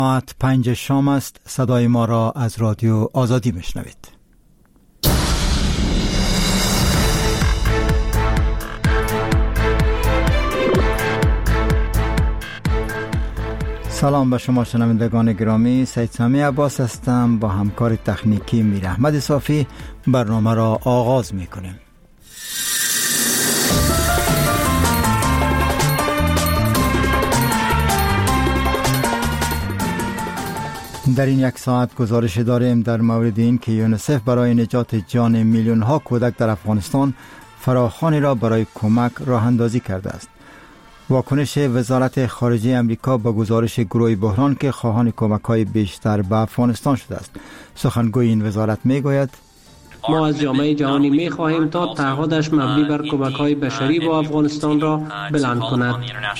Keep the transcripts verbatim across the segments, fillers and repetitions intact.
ساعت پنج شام است. صدای ما را از رادیو آزادی میشنوید. سلام به شما شنوندگان گرامی، سید سامی عباس هستم. با همکار تکنیکی میر احمد صافی برنامه را آغاز می کنیم. در این یک ساعت گزارش داریم در مورد این که یونیسف برای نجات جان میلیون ها کودک در افغانستان فراخوانی را برای کمک راه اندازی کرده است. واکنش وزارت خارجه امریکا به گزارش گروه بحران که خواهان کمک‌های بیشتر به افغانستان شده است. سخنگوی این وزارت میگوید ما از جامعه جهانی می‌خواهیم تا تعهدش مبنی بر کمک‌های بشری به افغانستان را بلند کند.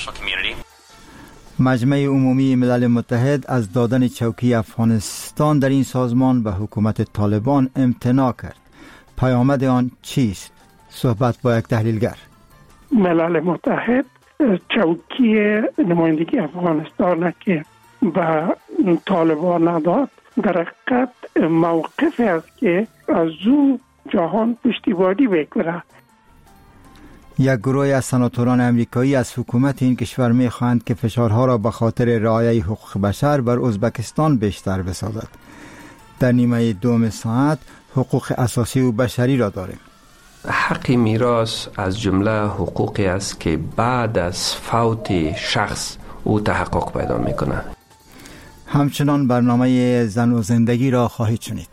مجمع عمومی ملل متحد از دادن چوکی افغانستان در این سازمان به حکومت طالبان امتناع کرد. پیامد آن چیست؟ صحبت با یک تحلیلگر. ملل متحد چوکی نمایندگی افغانستان که به طالبان نداد در حقیقت موقف است که از او جهان پشتیبانی بکنه. یک گروه از سناتوران امریکایی از حکومت این کشور می‌خواهند که فشارها را به خاطر رعایت حقوق بشر بر ازبکستان بیشتر بسازد. در نیمه دوم ساعت حقوق اساسی و بشری را داریم. حق میراث از جمله حقوقی است که بعد از فوت شخص او تحقق پیدا میکنه. همچنان برنامه زن و زندگی را خواهید شنید.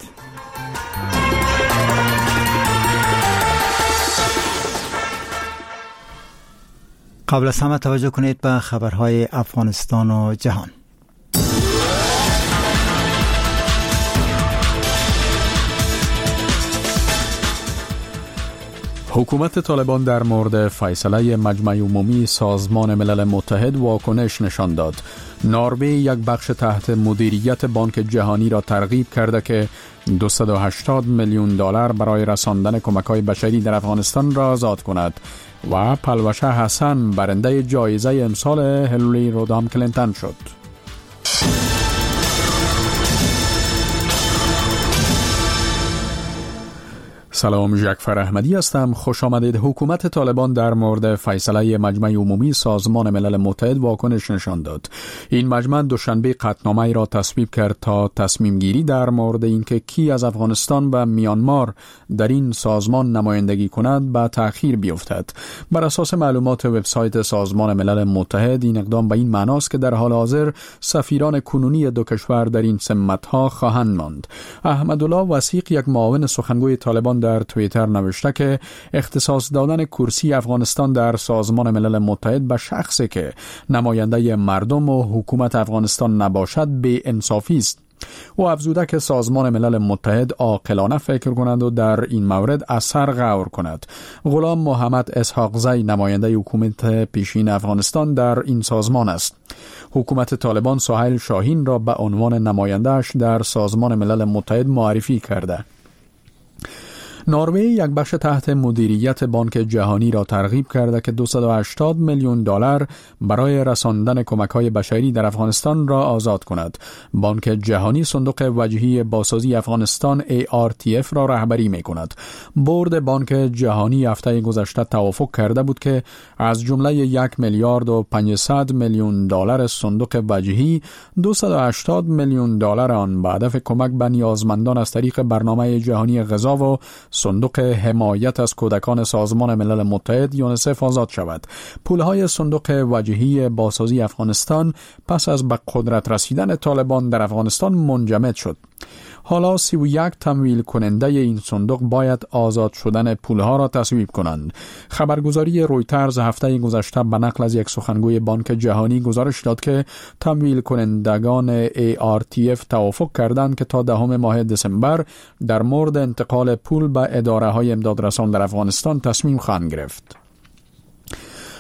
قبل از همه توجه کنید به خبرهای افغانستان و جهان. حکومت طالبان در مورد فیصله مجمع عمومی سازمان ملل متحد واکنش نشان داد. نروژ یک بخش تحت مدیریت بانک جهانی را ترغیب کرده که دویست و هشتاد میلیون دلار برای رساندن کمک‌های بشری در افغانستان را آزاد کند و پلوشه حسن برنده جایزه امسال هیلاری رودام کلینتون شد. سلام، جعفر احمدی هستم. خوش آمدید. حکومت طالبان در مورد فیصله مجمع عمومی سازمان ملل متحد واکنش نشان داد. این مجمع دوشنبه قطعنامه‌ای را تصویب کرد تا تصمیم گیری در مورد اینکه کی از افغانستان و میانمار در این سازمان نمایندگی کند به تأخیر بیفتد. بر اساس معلومات وبسایت سازمان ملل متحد این اقدام به این معنی است که در حال حاضر سفیران کنونی دو کشور در این سمت‌ها خواهند ماند. احمدالله وثیق، یک معاون سخنگوی طالبان، در توییتر نوشته که اختصاص دادن کرسی افغانستان در سازمان ملل متحد به شخصی که نماینده مردم و حکومت افغانستان نباشد بی انصافی است. او افزوده که سازمان ملل متحد عاقلانه فکر کند و در این مورد اثر غور کند. غلام محمد اسحاقزی نماینده حکومت پیشین افغانستان در این سازمان است. حکومت طالبان سهیل شاهین را به عنوان نماینده‌اش در سازمان ملل متحد معرفی کرده. نروژ یک بخش تحت مدیریت بانک جهانی را ترغیب کرده که دویست و هشتاد میلیون دلار برای رساندن کمک‌های بشری در افغانستان را آزاد کند. بانک جهانی صندوق وجهی بازسازی افغانستان ای آر تی اف را رهبری می‌کند. بورد بانک جهانی هفته گذشته توافق کرده بود که از جمله یک میلیارد و پانصد میلیون دلار صندوق وجهی دویست و هشتاد میلیون دلار آن به هدف کمک به نیازمندان از طریق برنامه جهانی غذا و صندوق حمایت از کودکان سازمان ملل متحد یونیسف آزاد شود. پولهای صندوق وجهی بازسازی افغانستان پس از به قدرت رسیدن طالبان در افغانستان منجمد شد. حالا سی و یک تمویل کننده این صندوق باید آزاد شدن پولها را تصویب کنند. خبرگزاری رویترز هفته گذشته به نقل از یک سخنگوی بانک جهانی گزارش داد که تمویل کنندگان ای آر تی اف توافق کردند که تا دهم ماه دسامبر در مورد انتقال پول به اداره های امدادرسان در افغانستان تصمیم خواهند گرفت.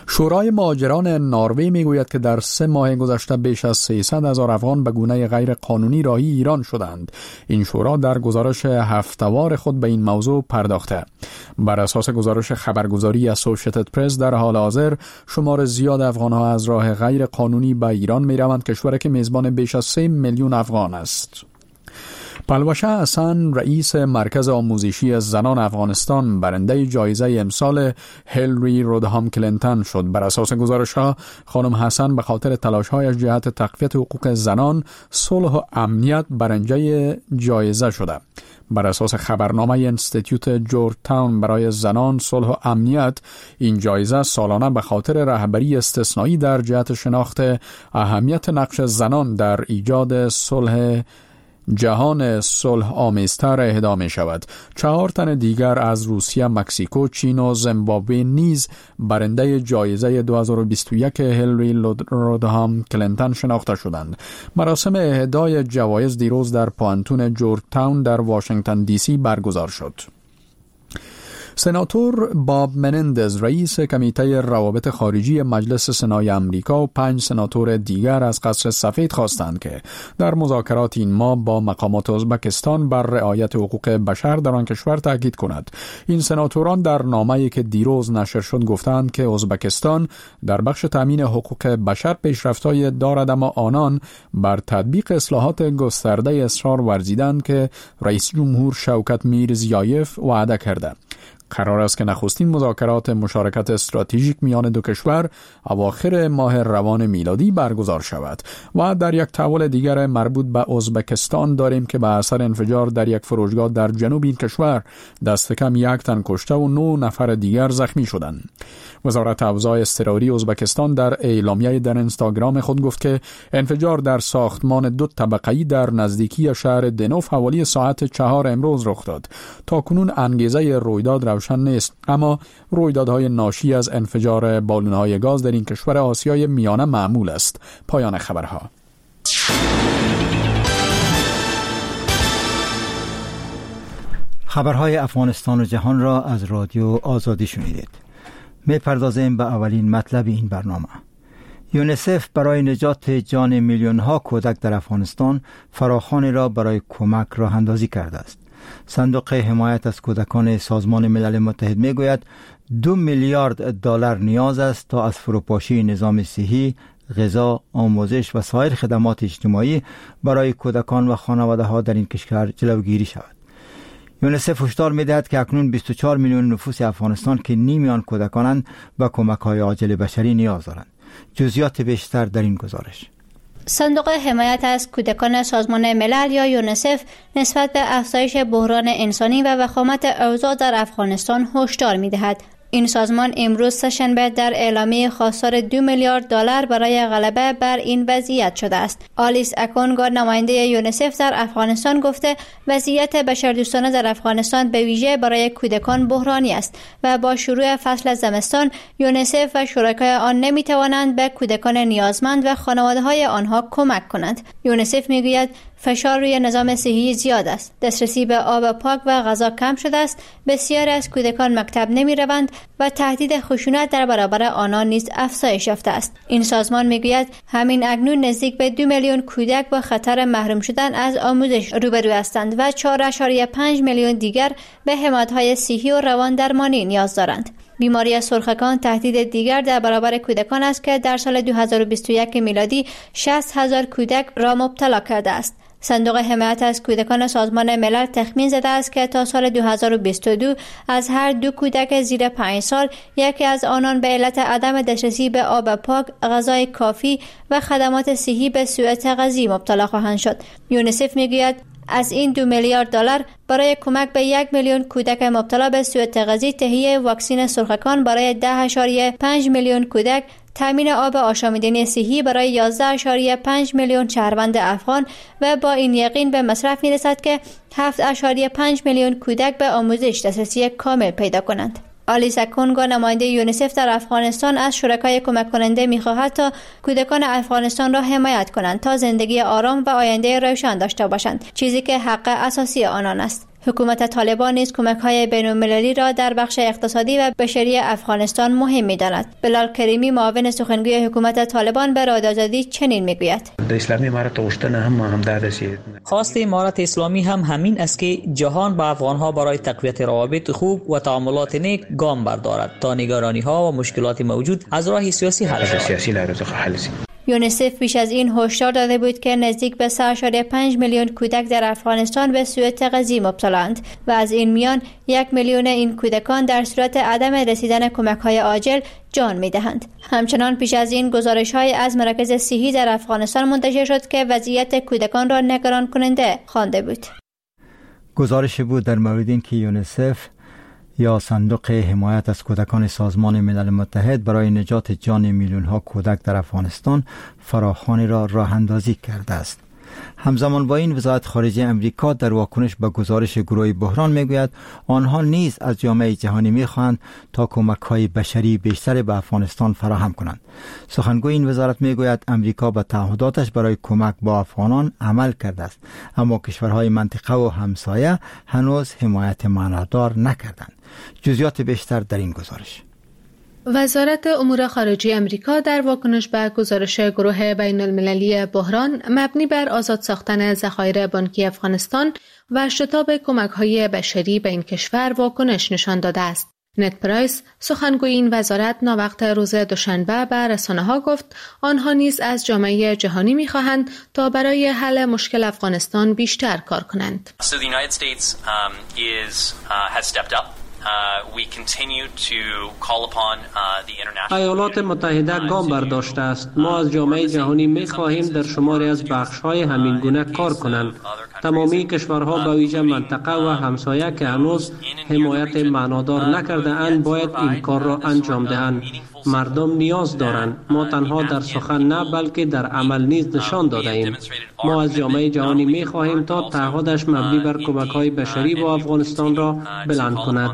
شورای مهاجران نروژ میگوید که در سه ماه گذشته بیش از سیصد هزار افغان به گونه غیر قانونی راهی ایران شدند. این شورا در گزارش هفته‌وار خود به این موضوع پرداخته. بر اساس گزارش خبرگزاری اسوسییتد پرس در حال حاضر شمار زیاد افغان‌ها از راه غیر قانونی به ایران می‌روند، کشوری که میزبان بیش از سه میلیون افغان است. پلوشه حسن، رئیس مرکز آموزشی زنان افغانستان، برنده جایزه امسال هیلری رودهام کلینتون شد. بر اساس گزارش‌ها خانم حسن به خاطر تلاش‌هایش جهت تقویت حقوق زنان، صلح و امنیت برنده جایزه شده. بر اساس خبرنامه انستیتوت جورج تاون برای زنان، صلح و امنیت، این جایزه سالانه به خاطر رهبری استثنایی در جهت شناخت اهمیت نقش زنان در ایجاد صلح جهان صلح آمیزتر اهدا می شود. چهار تن دیگر از روسیه، مکزیکو، چین و زیمبابوه نیز برنده جایزه دو هزار و بیست و یک هیلری رودهام کلینتون شناخته شدند. مراسم اهدای جوایز دیروز در پانتون جورج تاون در واشنگتن دی سی برگزار شد. سناتور باب منندز، رئیس کمیته روابط خارجی مجلس سنای امریکا، و پنج سناتور دیگر از قصر سفید خواستند که در مذاکرات این ماه با مقامات ازبکستان بر رعایت حقوق بشر در آن کشور تاکید کند. این سناتوران در نامه‌ای که دیروز نشر شد گفتند که ازبکستان در بخش تامین حقوق بشر پیشرفت‌های دارد، اما آنان بر تطبیق اصلاحات گسترده اصرار ورزیدند که رئیس جمهور شوکت میرزیایف وعده کرده. قرار است که نخستین مذاکرات مشارکت استراتژیک میان دو کشور اواخر ماه روان میلادی برگزار شود. و در یک تحول دیگر مربوط به ازبکستان داریم که به اثر انفجار در یک فروشگاه در جنوب این کشور دست کم یک تن کشته و نه نفر دیگر زخمی شدند. وزارت اوضاع اضطراری ازبکستان در اعلامیه در اینستاگرام خود گفت که انفجار در ساختمان دو طبقه‌ای در نزدیکی شهر دنوف حوالی ساعت چهار امروز رخ داد. تاکنون انگیزه رویداد روشن نیست، اما رویدادهای ناشی از انفجار بالون‌های گاز در این کشور آسیای میانه معمول است. پایان خبرها. خبرهای افغانستان و جهان را از رادیو آزادی شنیدید. می پردازیم به اولین مطلب این برنامه. یونیسف برای نجات جان میلیون ها کودک در افغانستان فراخوانی را برای کمک راه اندازی کرده است. صندوق حمایت از کودکان سازمان ملل متحد می گوید دو میلیارد دلار نیاز است تا از فروپاشی نظام صحی، غذا، آموزش و سایر خدمات اجتماعی برای کودکان و خانواده ها در این کشور جلوگیری شود. یونیسف هشدار می‌دهد که اکنون بیست و چهار میلیون نفوس افغانستان که نیمی آن کودکانند به کمک‌های عاجل بشری نیاز دارند. جزئیات بیشتر در این گزارش. صندوق حمایت از کودکان سازمان ملل یا یونیسف نسبت به افزایش بحران انسانی و وخامت اوضاع در افغانستان هشدار می‌دهد. این سازمان امروز سه‌شنبه در اعلامیه خواستار دو میلیارد دلار برای غلبه بر این وضعیت شده است. آلیس اکونگا، نماینده یونیسف در افغانستان، گفته وضعیت بشردوستانه در افغانستان به ویژه برای کودکان بحرانی است و با شروع فصل زمستان یونیسف و شرکای آن نمی‌توانند به کودکان نیازمند و خانواده‌های آنها کمک کنند. یونیسف می‌گوید فشار روی نظام صحی زیاد است. دسترسی به آب پاک و غذا کم شده است. بسیاری از کودکان مکتب نمی روند و تهدید خشونت در برابر آنان نیز افزایش یافته است. این سازمان میگوید همین اکنون نزدیک به دو میلیون کودک با خطر محروم شدن از آموزش روبرو هستند و چهار ممیز پنج میلیون دیگر به حمایت‌های صحی و روان درمانی نیاز دارند. بیماری سرخکان تهدید دیگر در برابر کودکان است که در سال دو هزار و بیست و یک میلادی شصت هزار کودک را مبتلا کرده است. صندوق حمایت از کودکان سازمان ملل تخمین زده است که تا سال دو هزار و بیست و دو از هر دو کودک زیر پنج سال یکی از آنان به علت عدم دسترسی به آب پاک، غذای کافی و خدمات صحی به سوء تغذیه مبتلا خواهند شد. یونیسف میگوید از این دو میلیارد دلار برای کمک به یک میلیون کودک مبتلا به سوء تغذیه تهیه واکسن سرخکان برای ده اشاریه پنج میلیون کودک، تامین آب آشامیدنی صحی برای یازده اشاریه پنج میلیون شهروند افغان و با این یقین به مصرف میرسد که هفت اشاریه پنج میلیون کودک به آموزش دسترسی کامل پیدا کنند. آلیس اکونگا، نماینده یونیسف در افغانستان، از شرکای کمک کننده می‌خواهد تا کودکان افغانستان را حمایت کنند تا زندگی آرام و آینده روشن داشته باشند، چیزی که حق اساسی آنان است. حکومت طالبان نیز کمک‌های بین‌المللی را در بخش اقتصادی و بشری افغانستان مهم می‌داند. بلال کریمی معاون سخنگوی حکومت طالبان به رادیو آزادی چنین می‌گوید: اسلامی امارت غوښتنه هم همدا ده چې خواست امارت اسلامی هم همین است که جهان با افغان‌ها برای تقویت روابط خوب و تعاملات نیک گام بردارد تا نگرانی‌ها و مشکلات موجود از راه سیاسی حل شود. یونیسف پیش از این هشدار داده بود که نزدیک به سه ممیز پنج میلیون کودک در افغانستان به سوء تغذیه مبتلاند و از این میان یک میلیون این کودکان در صورت عدم رسیدن کمک‌های عاجل جان می‌دهند. همچنان پیش از این گزارش‌های از مراکز صحی در افغانستان منتشر شد که وضعیت کودکان را نگران کننده خوانده بود. گزارش بود در مورد اینکه یونیسف یا صندوق حمایت از کودکان سازمان ملل متحد برای نجات جان میلیون ها کودک در افغانستان فراخوانی را راه اندازی کرده است. همزمان با این وزارت خارجه امریکا در واکنش به گزارش گروه بحران میگوید آنها نیز از جامعه جهانی میخواهند تا کمک‌های بشری بیشتر به افغانستان فراهم کنند. سخنگوی این وزارت میگوید امریکا به تعهداتش برای کمک با افغانان عمل کرده است، اما کشورهای منطقه و همسایه هنوز حمایت معنادار نکردند. جزئیات بیشتر در این گزارش. وزارت امور خارجه امریکا در واکنش به گزارش گروه بین المللی بحران مبنی بر آزاد ساختن ذخایر بانکی افغانستان و شتاب کمک‌های بشری به این کشور واکنش نشان داده است. نت پرایس سخنگوی این وزارت ناوقت روز دوشنبه به رسانه‌ها گفت آنها نیز از جامعه جهانی می‌خواهند تا برای حل مشکل افغانستان بیشتر کار کنند. So the United States um, is uh, has stepped up. Uh, we continue to call upon uh, the international ایالات متحده گام برداشته است. ما از جامعه جهانی می خواهیم در شماری از بخش‌های همین گونه کار کنند. تمامی کشورها به ویژه منطقه و همسایه که هنوز حمایت معنادار نکرده اند باید این کار را انجام دهند. مردم نیاز دارند. ما تنها در سخن نه بلکه در عمل نیز نشان داده ایم. ما از جامعه جهانی می خواهیم تا تعهدش مبنی بر کمک‌های بشری با افغانستان را بلند کند.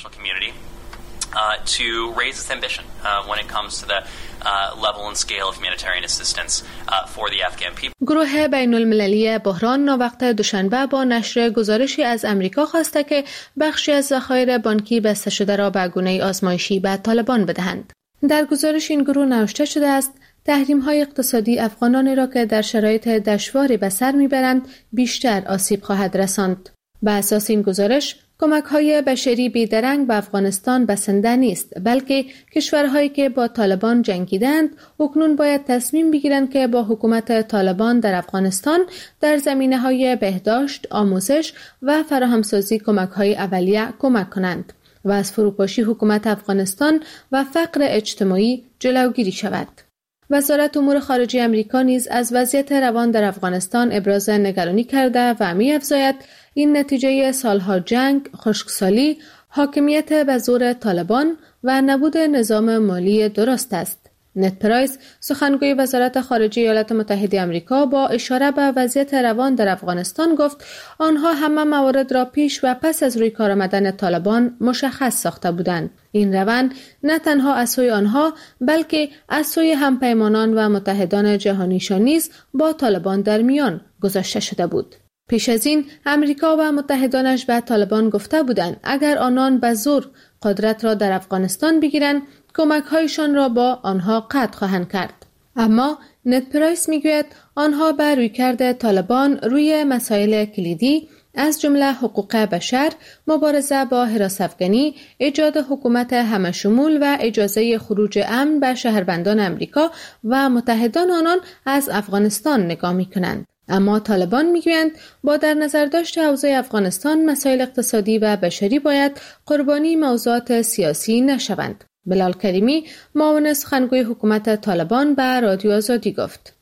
to raise its ambition uh, when it comes to the uh, level and scale of humanitarian assistance uh, for the Afghan people. گروه بین المللی بحران ناوقت دوشنبه با نشر گزارشی از امریکا خواسته که بخشی از ذخایر بانکی بسته شده را به گونه آزمایشی به طالبان بدهند. در گزارش این گروه نوشته شده است تحریم‌های اقتصادی افغانانی را که در شرایط دشواری به سر می‌برند بیشتر آسیب خواهد رساند. بر اساس این گزارش کمک‌های بشری بی‌درنگ به افغانستان بسنده نیست، بلکه کشورهایی که با طالبان جنگیدند اکنون باید تصمیم بگیرند که با حکومت طالبان در افغانستان در زمینه‌های بهداشت، آموزش و فراهمسازی کمک‌های اولیه کمک کنند و از فروپاشی حکومت افغانستان و فقر اجتماعی جلوگیری شود. وزارت امور خارجه امریکا نیز از وضعیت روان در افغانستان ابراز نگرانی کرده و می‌افزاید این نتیجه سالها جنگ، خشکسالی، حاکمیت به زور طالبان و نبود نظام مالی درست است. نت پرایس سخنگوی وزارت خارجه ایالات متحده آمریکا با اشاره به وضعیت روان در افغانستان گفت آنها همه موارد را پیش و پس از روی کار آمدن طالبان مشخص ساخته بودند. این روند نه تنها از سوی آنها بلکه از سوی همپیمانان و متحدان جهانیشان نیز با طالبان در میان گذاشته شده بود. پیش از این امریکا و متحدانش به طالبان گفته بودند اگر آنان به زور قدرت را در افغانستان بگیرند کمک‌هایشان را با آنها قطع خواهند کرد. اما نت پرایس میگوید آنها به رویکرد طالبان روی مسائل کلیدی از جمله حقوق بشر، مبارزه با حراس افغانی، ایجاد حکومت همه‌شمول و اجازه خروج امن به شهروندان امریکا و متحدان آنان از افغانستان نگاه می‌کنند. اما طالبان میگویند با در نظر داشت اوضاع افغانستان مسائل اقتصادی و بشری باید قربانی موضوعات سیاسی نشوند. بلال کریمی معاون سخنگوی حکومت طالبان به رادیو آزادی گفت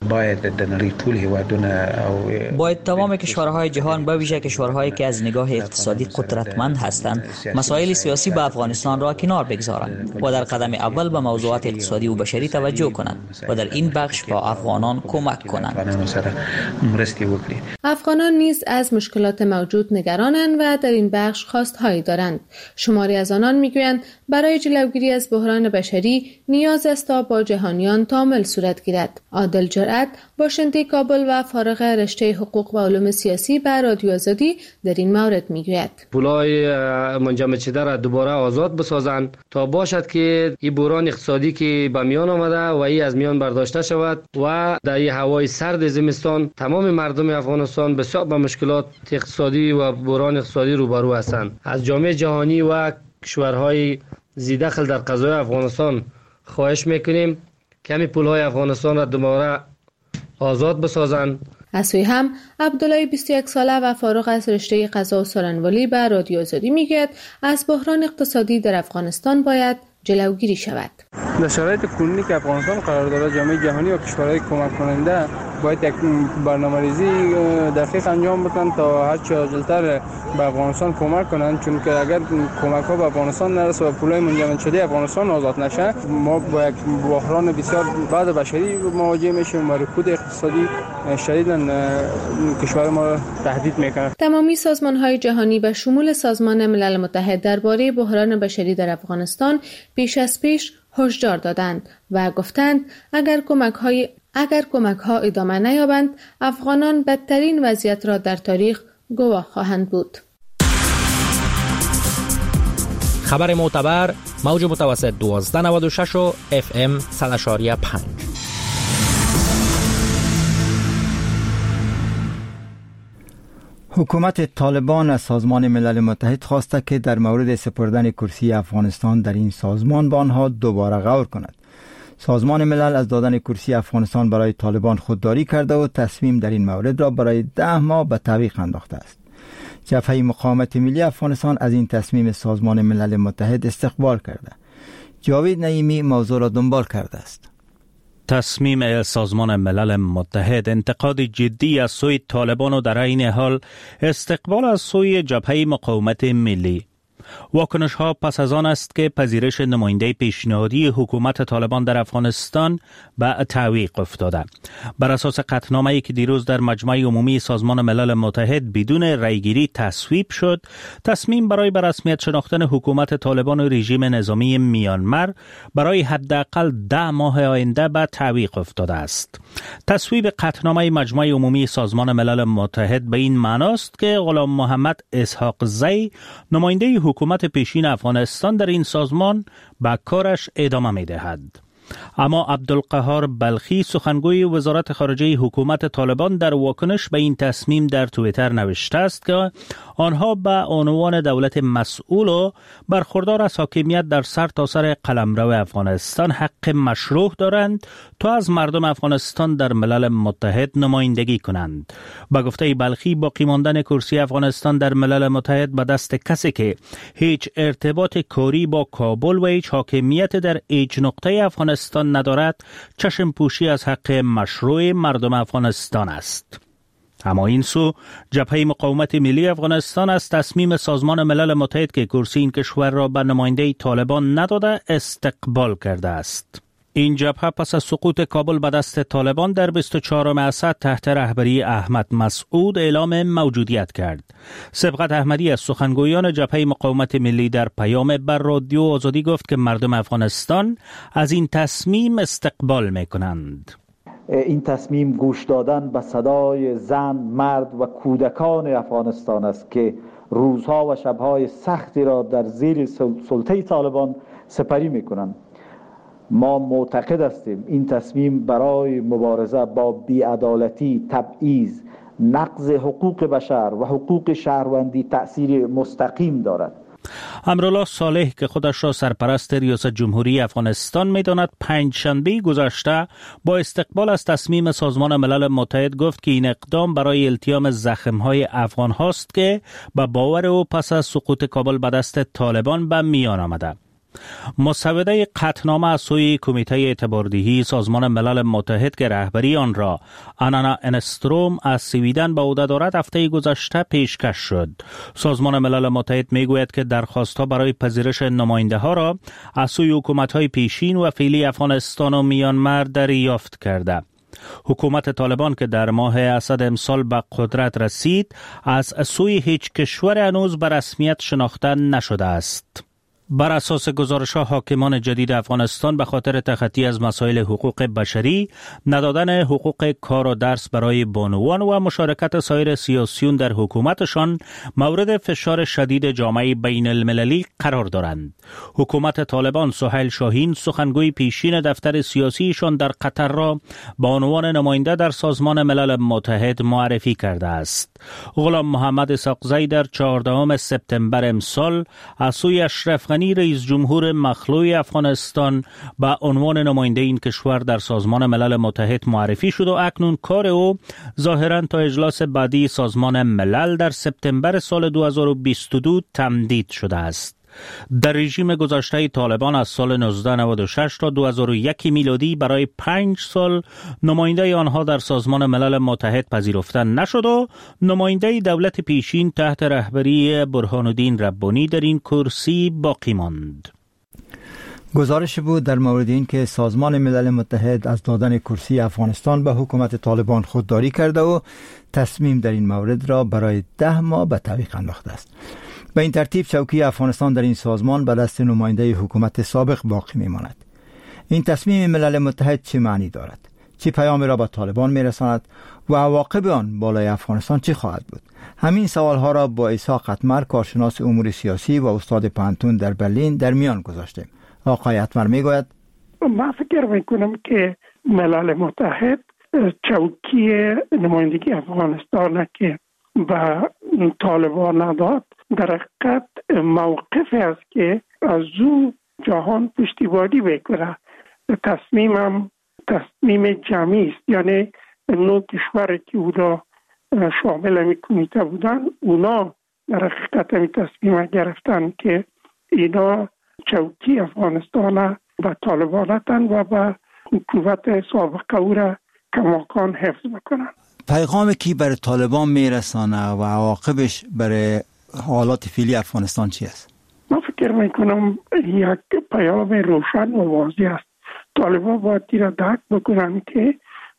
باید تمام کشورهای جهان به ویژه کشورهایی که از نگاه اقتصادی قدرتمند هستند مسائل سیاسی به افغانستان را کنار بگذارند و در قدم اول به موضوعات اقتصادی و بشری توجه کنند و در این بخش با افغانان کمک کنند. افغانان نیز از مشکلات موجود نگرانند و در این بخش خواستهایی دارند. شماری از آنان میگویند برای جلوگیری از از بحران بشری نیاز است تا با جهانیان تامل صورت گیرد. عادل جرأت، باشنده کابل و فارغ رشته حقوق و علوم سیاسی به رادیو آزادی در این مورد میگوید: پولای منجمد شده را دوباره آزاد بسازند تا باشد که این بحران اقتصادی که به میان آمده و این از میان برداشته شود و در این هوای سرد زمستان تمام مردم افغانستان بسیار به مشکلات اقتصادی و بحران اقتصادی روبرو هستند. از جامعه جهانی و کشورهای ذی‌دخل در قضای افغانستان خواهش میکنیم که همین پولهای افغانستان را دوباره آزاد بسازند. از سوی هم عبدالله بیست و یک ساله و فارغ از رشته قضا و سارنوالی به رادیو آزادی میگوید از بحران اقتصادی در افغانستان باید جلوگیری شود. در شرایط کنونی که افغانستان قرار دارد، جامعه جهانی و کشورهای کمک کننده باید یک برنامه‌ریزی دقیق انجام بدن تا هر چه عاجل‌تر به افغانستان کمک کنند، چون که اگر کمک‌ها به افغانستان نرسه و پولای منجمد شده افغانستان آزاد نشه، ما با یک بحران بسیار بعد بشری مواجه میشیم و رکود اقتصادی شدیداً کشور ما را تهدید میکنه. تمامی سازمان‌های جهانی به شمول سازمان ملل متحد درباره بحران بشری در افغانستان پیش از پیش هشدار دادند و گفتند اگر کمک‌های اگر کمک‌ها ادامه نیابند، افغانان بدترین وضعیت را در تاریخ گواه خواهند بود. خبر معتبر، موج متوسط دوازده نود و شش و اف ام صد و شش و پنج. حکومت طالبان از سازمان ملل متحد خواسته که در مورد سپردن کرسی افغانستان در این سازمان با آنها دوباره غور کند. سازمان ملل از دادن کرسی افغانستان برای طالبان خودداری کرده و تصمیم در این مورد را برای ده ماه به تعویق انداخته است. جبهه مقاومت ملی افغانستان از این تصمیم سازمان ملل متحد استقبال کرده. جاوید نعیمی موضوع را دنبال کرده است. تصمیم سازمان ملل متحد انتقاد جدی از سوی طالبان و در این حال استقبال از سوی جبهه مقاومت ملی. واکنش ها پس از آن است که پذیرش نماینده پیشنهادی حکومت طالبان در افغانستان به تعویق افتاده. بر اساس قطعنامه‌ای که دیروز در مجمع عمومی سازمان ملل متحد بدون رأیگیری تصویب شد، تصمیم برای به رسمیت شناختن حکومت طالبان و رژیم نظامی میانمار برای حداقل ده ماه آینده به تعویق افتاده است. تصویب قطعنامه مجمع عمومی سازمان ملل متحد به این معناست که غلام محمد اسحاق زی، نماینده حکومت پیشین افغانستان در این سازمان، به کارش ادامه می دهد. اما عبدالقهار بلخی، سخنگوی وزارت خارجه حکومت طالبان، در واکنش به این تصمیم در توییتر نوشته است که آنها به عنوان دولت مسئول و برخوردار از حاکمیت در سرتاسر قلمرو افغانستان حق مشروع دارند تا از مردم افغانستان در ملل متحد نمایندگی کنند. با گفته بلخی، باقی ماندن کرسی افغانستان در ملل متحد به دست کسی که هیچ ارتباط کاری با کابل و هیچ حاکمیت در هیچ نقطه افغانستان ندارد، چشم پوشی از حق مشروع مردم افغانستان است. اما این سو، جبهه مقاومت ملی افغانستان از تصمیم سازمان ملل متحد که کرسی این کشور را به نماینده طالبان نداده استقبال کرده است. این جبهه پس از سقوط کابل به دست طالبان در بیست و چهارم اسد تحت رهبری احمد مسعود اعلام موجودیت کرد. سبقت احمدی از سخنگویان جبهه مقاومت ملی در پیام بر رادیو آزادی گفت که مردم افغانستان از این تصمیم استقبال می‌کنند. این تصمیم گوش دادن به صدای زن، مرد و کودکان افغانستان است که روزها و شبهای سختی را در زیر سلطه طالبان سپری می‌کنند. ما معتقد هستیم این تصمیم برای مبارزه با بی‌عدالتی، تبعیض، نقض حقوق بشر و حقوق شهروندی تأثیر مستقیم دارد. امرالله صالح که خودش را سرپرست ریاست جمهوری افغانستان می‌داند، پنجشنبه گذشته با استقبال از تصمیم سازمان ملل متحد گفت که این اقدام برای التیام زخم‌های افغان هاست که به باور او پس از سقوط کابل به دست طالبان به میان آمده. مسوده قطعنامه از سوی کمیته اعتباردهی سازمان ملل متحد که رهبری آن را آنانا انستروم از سویدن به عهده دارد هفته گذشته پیشکش شد. سازمان ملل متحد میگوید که درخواست‌ها برای پذیرش نماینده ها را از سوی حکومت‌های پیشین و فعلی افغانستان و میانمار دریافت کرده. حکومت طالبان که در ماه اسد امسال به قدرت رسید، از سوی هیچ کشور هنوز به رسمیت شناخته نشده است. بر اساس گزارش‌ها حاکمان جدید افغانستان به خاطر تخطی از مسائل حقوق بشری، ندادن حقوق کار و درس برای بانوان و مشارکت سایر سیاسیون در حکومتشان مورد فشار شدید جامعه بین المللی قرار دارند. حکومت طالبان سهیل شاهین سخنگوی پیشین دفتر سیاسیشان در قطر را به عنوان نماینده در سازمان ملل متحد معرفی کرده است. غلام محمد اسحاقزی در چهاردهم سپتامبر امسال از سوی اشرف غنی رئیس جمهور مخلوع افغانستان به عنوان نماینده این کشور در سازمان ملل متحد معرفی شد و اکنون کار او ظاهراً تا اجلاس بعدی سازمان ملل در سپتامبر سال دو هزار و بیست و دو تمدید شده است. در رژیم گذشته طالبان از سال نوزده نود و شش تا دو هزار و یک میلادی برای پنج سال نماینده آنها در سازمان ملل متحد پذیرفته نشد و نماینده دولت پیشین تحت رهبری برهان الدین ربانی در این کرسی باقی ماند. گزارش بود در مورد این که سازمان ملل متحد از دادن کرسی افغانستان به حکومت طالبان خودداری کرده و تصمیم در این مورد را برای ده ماه به تعویق انداخته است. به این ترتیب چوکی افغانستان در این سازمان به دست نماینده حکومت سابق باقی میماند. این تصمیم ملل متحد چه معنی دارد؟ چه پیامی را به طالبان میرساند و عواقب آن بالای افغانستان چه خواهد بود؟ همین سوالها را با عیسی قطمر، کارشناس امور سیاسی و استاد پانتون در برلین در میان گذاشتیم. آقای قطمر میگوید: من فکر میکنم که ملل متحد چوکی نمایندگی افغانستان که به طالبان نداد در حقیقت موقفی است که از او جهان پشتیبانی میکنه. تصمیمم تصمیم جمعی است، یعنی نو کشوری که او را شامل می کمیته بودن اونا در حقیقت می تصمیم گرفتن که اینا چوکی افغانستان به طالبان اتن و به حکومت سابقه او را کماکان حفظ بکنن. پیغامی که برای طالبان میرسانه و عواقبش برای حالات فعلی افغانستان چی است؟ من فکر میکنم یک پیام روشن و واضح است. طالبان باید را درک بکنن که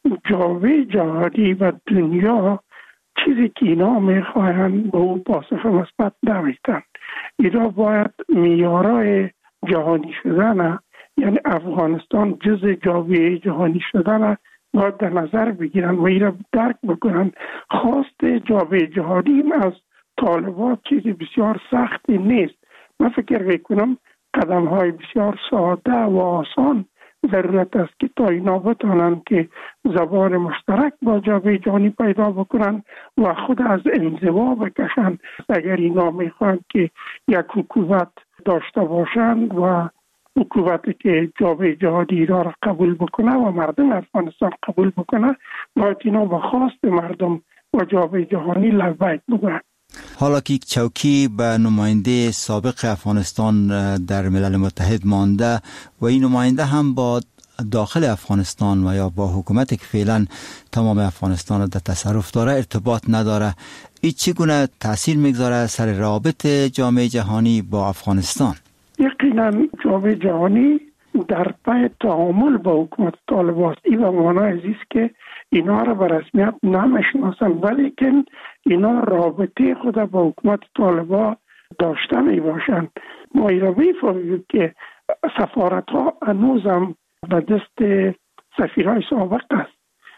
جامعه جهانی و دنیا چیزی که اینا میخواهند به اون پاسخ مثبت نمیدن. اینا باید معیارهای جهانی شدن، یعنی افغانستان جزء جامعه جهانی شدن باید در نظر بگیرن و اینا درک بکنن. خواست جامعه جهانی از طالبان چیزی بسیار سختی نیست. من فکر میکنم قدم های بسیار ساده و آسان ضرورت است که تا اینا بتانند که زبان مشترک با جامعه جهانی پیدا بکنن و خود از انزوا بکشن. اگر اینا میخواهند که یک حکومت داشته باشند و حکومتی که جامعه جهانی را قبول بکنه و مردم افغانستان قبول بکنه، باید اینا با خواست مردم و جامعه جهانی لبیک بگوین. حالا که چوکی به نماینده سابق افغانستان در ملل متحد مانده و این نماینده هم با داخل افغانستان و یا با حکومتی که فعلا تمام افغانستان را در تصرف داره ارتباط نداره، این چگونه تاثیر میگذاره سر رابط جامعه جهانی با افغانستان؟ یقینا جامعه جهانی در پی تعامل با حکومت طالبان است. این به معنای است که اینا را به رسمیت نمیشناسند، ولیکن اینا رابطه خود با حکومت طالبان داشته می باشند. ما این را می‌فهمیم که سفارت ها هنوز هم به دست سفیرهای سابق است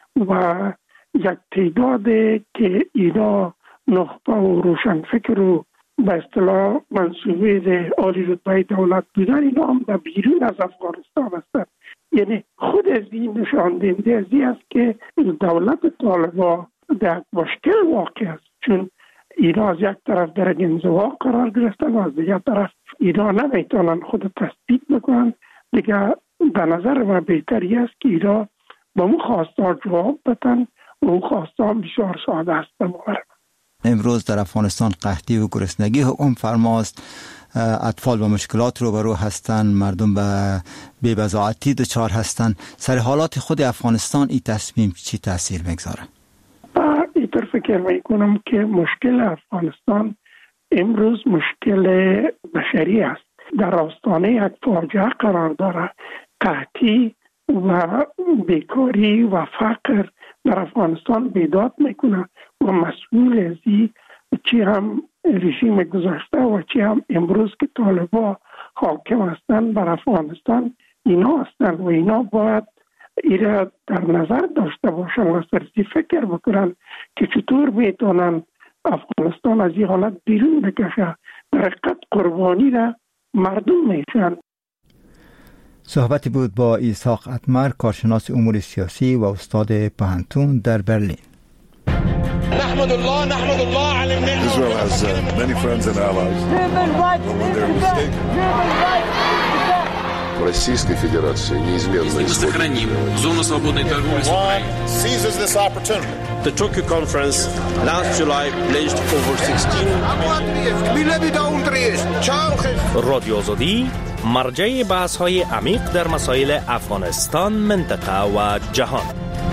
و یک تعداد که اینا نخبه و روشنفکر و به اصطلاح منصوبه عالی رتبه دولت بودن، اینا هم در بیرون از افغانستان هستند. یعنی خود از این نشان دهنده از این است که دولت طالبان در مشکل واقع است، چون اینا از یک طرف در انزوا قرار گرفتن و از دیگر طرف اینا نمیتونن خود تثبیت بکنن. دیگه به نظر من بهتری است که اینا با اون خواسته جواب بدن و اون خواسته بسیار ساده است. امروز در افغانستان قحطی و گرسنگی حکم فرماست، اطفال با مشکلات روبرو هستند، مردم به بی‌بضاعتی دچار هستند. سر حالات خود افغانستان این تصمیم چی تاثیر میگذاره؟ اینطور فکر میکنم که مشکل افغانستان امروز مشکل بشری است، در آستانه یک فاجعه قرار داره. قحطی و بیکاری و فقر در افغانستان بیداد میکنه و مسئول از این چی هم رژیم گذشته و چی هم امروز که طالبان حاکم هستند بر افغانستان اینا هستند و اینا باید ایره در نظر داشته باشن و سرسی فکر بکنن که چطور میتونن افغانستان از این حالت بیرون بکشه. در حقیقت قربانی را مردم میشن. صحبتی بود با ایساق اتمر، کارشناس امور سیاسی و استاد پوهنتون در برلین. نحمد الله نحمد الله على النعمة. Israel has uh, many friends and allies. Российской Федерации неизменно Если сохраним зону свободной торговли с Украиной. Seizes this opportunity. The Tokyo conference last July pledged over sixteen. رادیو آزادی مرجع بحث های عمیق در مسائل افغانستان، منطقه و جهان.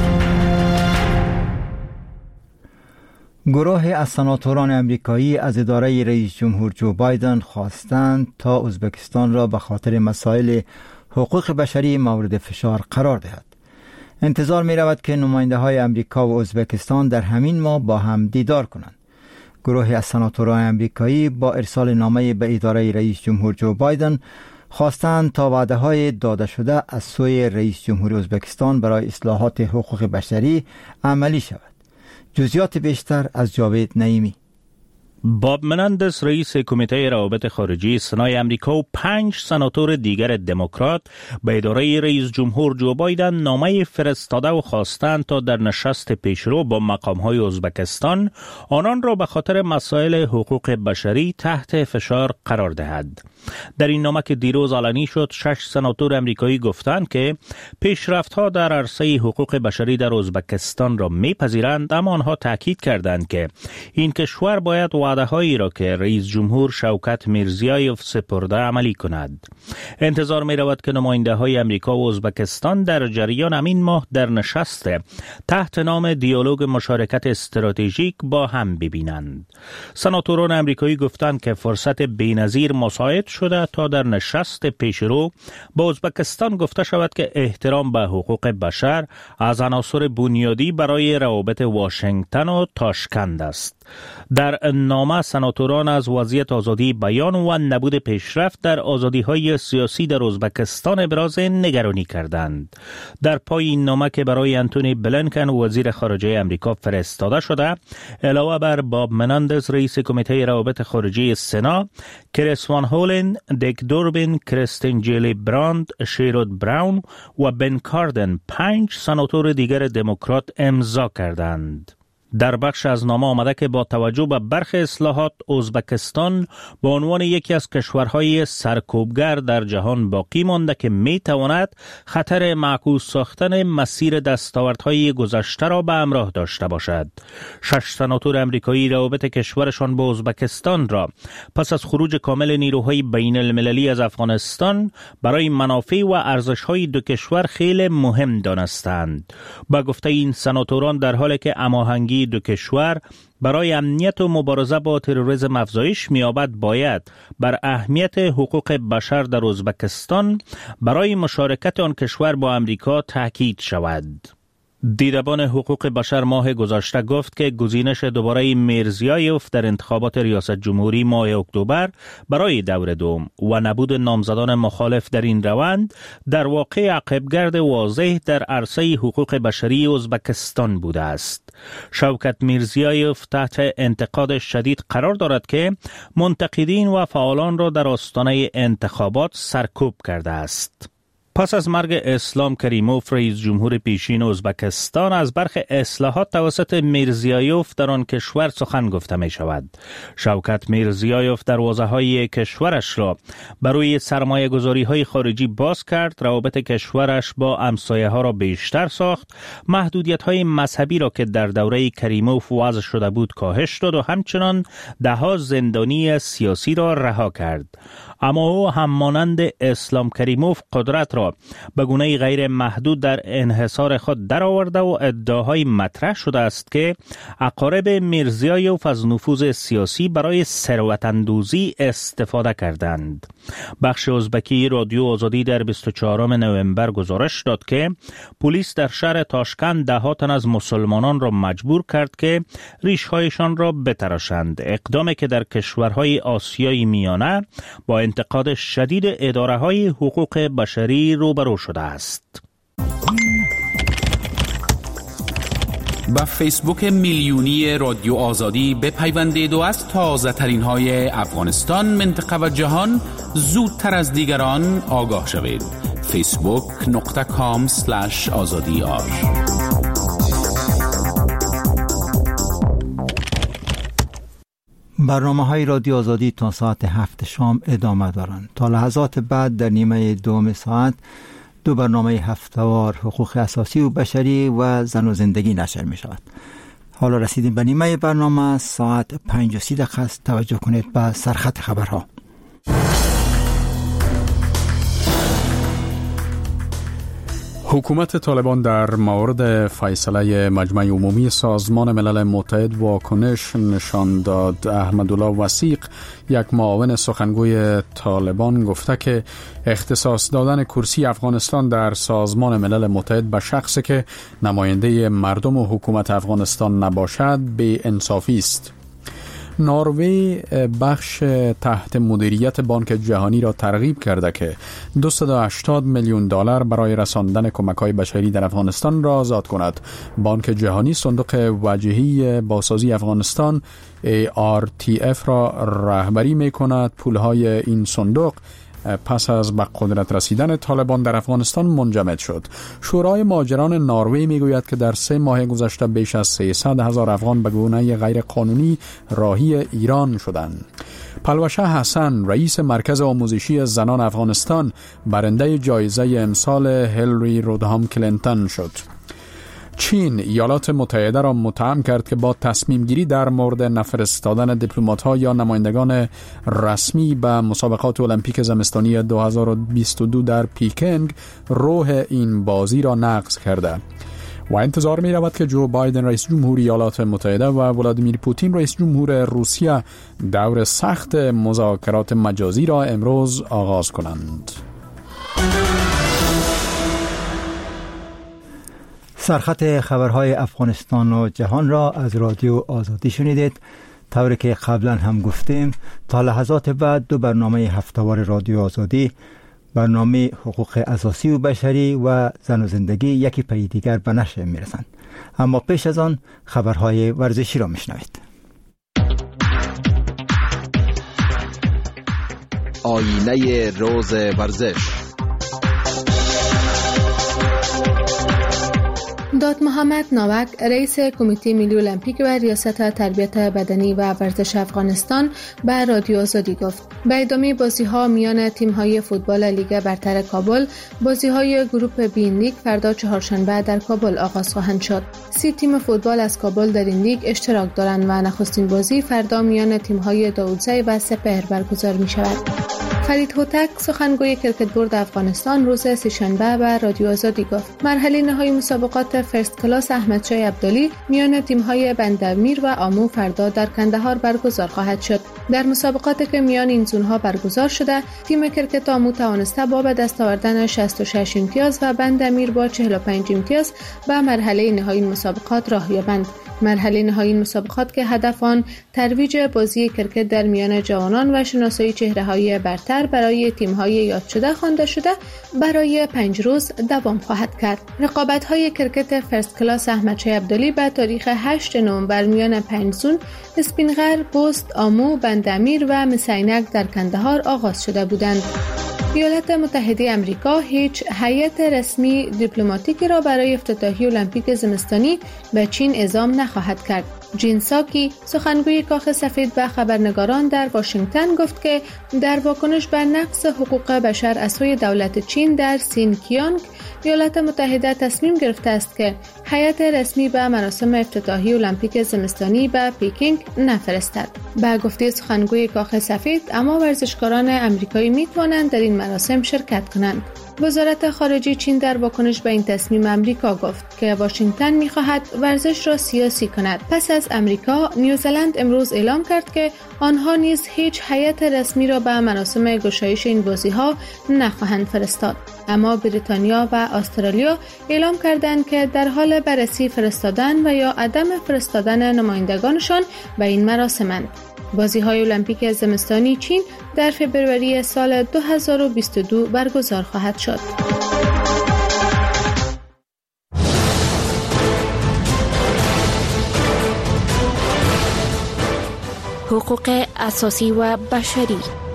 گروه از سناتوران امریکایی از اداره رئیس جمهور جو بایدن خواستند تا ازبکستان را به خاطر مسائل حقوق بشری مورد فشار قرار دهد. انتظار می رود که نماینده های امریکا و ازبکستان در همین ماه با هم دیدار کنند. گروه از سناتوران امریکایی با ارسال نامه به اداره رئیس جمهور جو بایدن خواستند تا وعده های داده شده از سوی رئیس جمهور ازبکستان برای اصلاحات حقوق بشری عملی شود. جزئیات بیشتر از جاوید نعیمی. باب منندس رئیس کمیته روابط خارجی سنای امریکا و پنج سناتور دیگر دموکرات به اداره رئیس جمهور جو بایدن نامه فرستاده و خواستند تا در نشست پیشرو با مقام‌های ازبکستان آنان را به خاطر مسائل حقوق بشری تحت فشار قرار دهد. در این نامه که دیروز علنی شد، شش سناتور امریکایی گفتند که پیشرفت‌ها در عرصه حقوق بشری در ازبکستان را می‌پذیرند، اما آنها تاکید کردند که این کشور باید وعده‌هایی را که رئیس جمهور شوکت میرزیایوف سپرده عملی کند. انتظار می‌رود که نماینده‌های امریکا و ازبکستان در جریان همین ماه در نشست تحت نام دیالوگ مشارکت استراتژیک با هم ببینند. سناتوران امریکایی گفتند که فرصت بی‌نظیر مساعد شده تا در نشست پیشرو با ازبکستان گفته شود که احترام به حقوق بشر از عناصر بنیادی برای روابط واشنگتن و تاشکند است. در نامه سناتوران از وضعیت آزادی بیان و نبود پیشرفت در آزادی‌های سیاسی در ازبکستان ابراز نگرانی کردند. در پای این نامه که برای انتونی بلینکن وزیر خارجه امریکا فرستاده شده، علاوه بر باب منندز رئیس کمیته روابط خارجی سنا، کریس وان هولن، دیک دوربین، کریستین جیلی براند، شیرود براون و بن کاردن پنج سناتور دیگر دموکرات امضا کردند. در بخش از نامه آمده که با توجه به برخی اصلاحات ازبکستان به عنوان یکی از کشورهای سرکوبگر در جهان باقی مانده که می تواند خطر معکوس ساختن مسیر دستاوردهای گذشته را به همراه داشته باشد. شش سناتور امریکایی روابط کشورشان با ازبکستان را پس از خروج کامل نیروهای بین المللی از افغانستان برای منافع و ارزش‌های دو کشور خیلی مهم دانستند. با گفته این سناتوران، در حالی که هماهنگی دو کشور برای امنیت و مبارزه با تروریسم افزایش می‌یابد، باید بر اهمیت حقوق بشر در ازبکستان برای مشارکت آن کشور با امریکا تاکید شود. دیدبان حقوق بشر ماه گذشته گفت که گزینش دوباره میرزیایوف در انتخابات ریاست جمهوری ماه اکتبر برای دور دوم و نبود نامزدان مخالف در این روند در واقع عقبگرد واضح در عرصه حقوق بشری ازبکستان بوده است. شوکت میرزیایوف تحت انتقاد شدید قرار دارد که منتقدین و فعالان را در آستانه انتخابات سرکوب کرده است. پس از مرگ اسلام کریموف رئیس جمهور پیشین ازبکستان، از برخی اصلاحات توسط میرزیایوف در آن کشور سخن گفته می شود. شوکت میرزیایوف دروازه های کشورش را برای سرمایه گذاری های خارجی باز کرد، روابط کشورش با همسایه ها را بیشتر ساخت، محدودیت های مذهبی را که در دوره کریموف وضع شده بود کاهش داد و همچنان ده ها زندانی سیاسی را رها کرد. اما او هم مانند اسلام کریموف قدرت را به گونه غیر محدود در انحصار خود درآورده و ادعاهای مطرح شده است که اقارب میرزیایوف از نفوذ سیاسی برای ثروت اندوزی استفاده کردند. بخش ازبکی رادیو آزادی در بیست و چهارم نوامبر گزارش داد که پلیس در شهر تاشکند ده ها تن از مسلمانان را مجبور کرد که ریشهایشان را بتراشند، اقدامی که در کشورهای آسیای میانه با انتقاد شدید اداره‌های حقوق بشری روبرو شده است. با فیسبوک میلیونی رادیو آزادی بپیوندید و از تازه ترین های افغانستان، منطقه و جهان زودتر از دیگران آگاه شوید. فیسبوک نقطه کام سلش آزادی آر. برنامه های رادیو آزادی تا ساعت هفت شام ادامه دارند. تا لحظات بعد در نیمه دوم ساعت دو برنامه هفته‌وار حقوق اساسی و بشری و زن و زندگی نشر می شود. حالا رسیدیم به نیمه برنامه، ساعت پنج و سی دقیقه است. توجه کنید به سرخط خبرها. حکومت طالبان در مورد فیصله مجمع عمومی سازمان ملل متحد واکنش نشان داد. احمدالله وثیق، یک معاون سخنگوی طالبان، گفته که اختصاص دادن کرسی افغانستان در سازمان ملل متحد به شخصی که نماینده مردم و حکومت افغانستان نباشد بی انصافی است. نروژ بخش تحت مدیریت بانک جهانی را ترغیب کرده که دویست و هشتاد میلیون دلار برای رساندن کمک‌های بشری در افغانستان را آزاد کند. بانک جهانی صندوق وجهی بازسازی افغانستان ای آر تی اف را رهبری می‌کند. پول‌های این صندوق پس از به قدرت رسیدن طالبان در افغانستان منجمد شد. شورای مهاجران نروژ میگوید که در سه ماه گذشته بیش از سیصد هزار افغان به گونه غیر قانونی راهی ایران شدند. پلوشه حسن، رئیس مرکز آموزشی زنان افغانستان، برنده جایزه امسال هیلری رودهام کلینتون شد. چین ایالات متحده را متهم کرد که با تصمیم گیری در مورد نفرستادن دیپلمات‌ها یا نمایندگان رسمی به مسابقات المپیک زمستانی دو هزار و بیست و دو در پیکنگ روح این بازی را نقض کرده و انتظار می رود که جو بایدن رئیس جمهور ایالات متحده و ولادیمیر پوتین رئیس جمهور روسیه دور سخت مذاکرات مجازی را امروز آغاز کنند. سرخط خبرهای افغانستان و جهان را از رادیو آزادی شنیدید. طوری که قبلا هم گفتیم تا لحظات بعد دو برنامه هفته‌وار رادیو آزادی، برنامه حقوق اساسی و بشری و زن و زندگی، یکی پی دیگر به نشر میرسند. اما پیش از آن خبرهای ورزشی را میشنوید. آینه روز ورزش. داد محمد ناوک، رئیس کمیته ملی المپیک و ریاست تربیت بدنی و ورزش افغانستان، به رادیو آزادی گفت به ادامه بازی‌ها میان تیم‌های فوتبال لیگ برتر کابل، بازی‌های گروه بی این لیگ فردا چهارشنبه در کابل آغاز خواهند شد. سی تیم فوتبال از کابل در این لیگ اشتراک دارند و نخستین بازی فردا میان تیم‌های داودزی و سپهر برگزار می‌شود. فرید هوتک، سخنگوی کرکت بورد افغانستان، روز سه‌شنبه به رادیو آزادی گفت مرحله نهایی مسابقات فرست کلاس احمدشاه عبدالی میان تیم‌های بندرمیر و آمو فردا در کندهار برگزار خواهد شد. در مسابقاتی که میان این زون‌ها برگزار شده، تیم کرکت آمو توانسته با به دست آوردن شصت و شش امتیاز و بندرمیر با چهل و پنج امتیاز به مرحله نهایی مسابقات راه یابند. مرحله نهایی مسابقات که هدف آن ترویج بازی کرکت در میان جوانان و شناسایی چهره‌های برتر برای تیم‌های یاد شده خوانده شده برای پنج روز دوام خواهد کرد. رقابت‌های کرکت فرست کلاس احمدشاه عبدالی به تاریخ هشت نوامبر میان پنج زون، اسپینغر، بست، آمو، بندامیر و مسینک در کندهار آغاز شده بودند. ایالات متحده آمریکا هیچ هیئت رسمی دیپلماتیکی را برای افتتاحیه المپیک زمستانی به چین اعزام نخواهد کرد. جین ساکی، سخنگوی کاخ سفید، به خبرنگاران در واشنگتن گفت که در واکنش به نقض حقوق بشر از سوی دولت چین در سینکیانگ، ایالات متحده تصمیم گرفته است که هیئت رسمی به مراسم افتتاحیه المپیک زمستانی به پیکینگ نفرستد. به گفته سخنگوی کاخ سفید، اما ورزشکاران آمریکایی می‌توانند در این مراسم شرکت کنند. وزارت خارجه چین در واکنش به این تصمیم آمریکا گفت که واشنگتن می‌خواهد ورزش را سیاسی کند. پس از آمریکا، نیوزلند امروز اعلام کرد که آنها نیز هیچ هیئت رسمی را به مراسم گشایش این بازی‌ها نخواهند فرستاد. اما بریتانیا و استرالیا اعلام کردند که در حال بررسی فرستادن و یا عدم فرستادن نمایندگانشان به این مراسمند. بازی‌های المپیک زمستانی چین در فوریه سال دو هزار و بیست و دو برگزار خواهد شد. حقوق اساسی و بشری.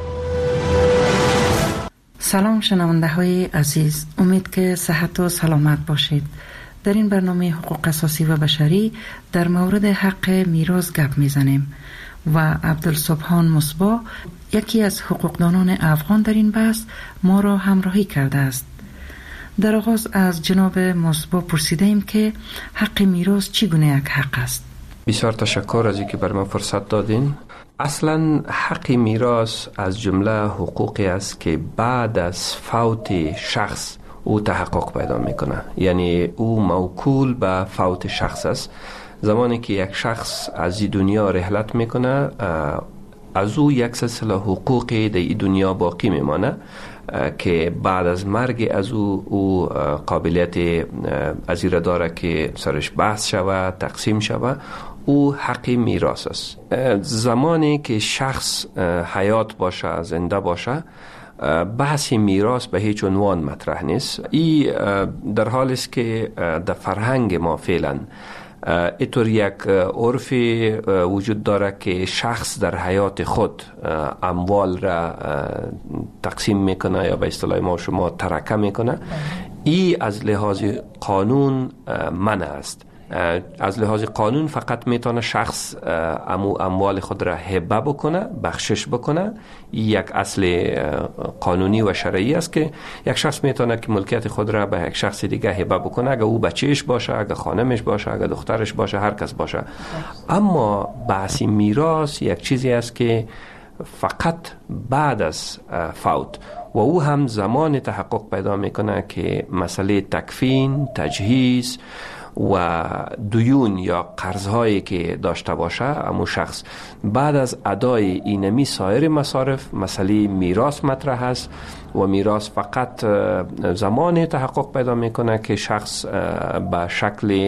سلام شنونده های عزیز، امید که صحت و سلامت باشید. در این برنامه حقوق اساسی و بشری در مورد حق میراث گپ میزنیم و عبدالسبحان مصباح، یکی از حقوقدانان افغان در این بحث، ما را همراهی کرده است. در آغاز از جناب مصباح پرسیده ایم که حق میراث چگونه یک حق است؟ بسیار تشکر از اینکه بر من فرصت دادین. اصلا حق میراث از جمله حقوقی است که بعد از فوت شخص او تحقق پیدا میکنه، یعنی او موکول به فوت شخص است. زمانی که یک شخص از این دنیا رحلت میکنه، از او یک سلسله حقوقی در این دنیا باقی میمانه که بعد از مرگ از او او قابلیت از این را داره که سرش بحث شود، تقسیم شود. او حق میراث است. زمانی که شخص حیات باشه، زنده باشه، بحث میراث به هیچ عنوان مطرح نیست. این در حالی است که در فرهنگ ما فعلا اینطور یک عرف وجود داره که شخص در حیات خود اموال را تقسیم میکنه یا به اصطلاح ما شما ترکه میکنه. این از لحاظ قانون منع است. از لحاظ قانون فقط میتونه شخص امو اموال خود را هبه بکنه، بخشش بکنه. یک اصل قانونی و شرعی است که یک شخص میتونه که ملکیت خود را به یک شخص دیگه هبه بکنه، اگه او بچهش باشه، اگه خانمش باشه، اگه دخترش باشه، هر کس باشه. اما بحث میراث یک چیزی است که فقط بعد از فوت و او هم زمان تحقق پیدا میکنه که مسئله تکفین، تجهیز و دیون یا قرضهایی که داشته باشه امو شخص بعد از ادای اینمی سایر مصارف مسئله میراث مطرح است و میراث فقط زمان تحقق پیدا میکنه که شخص به شکل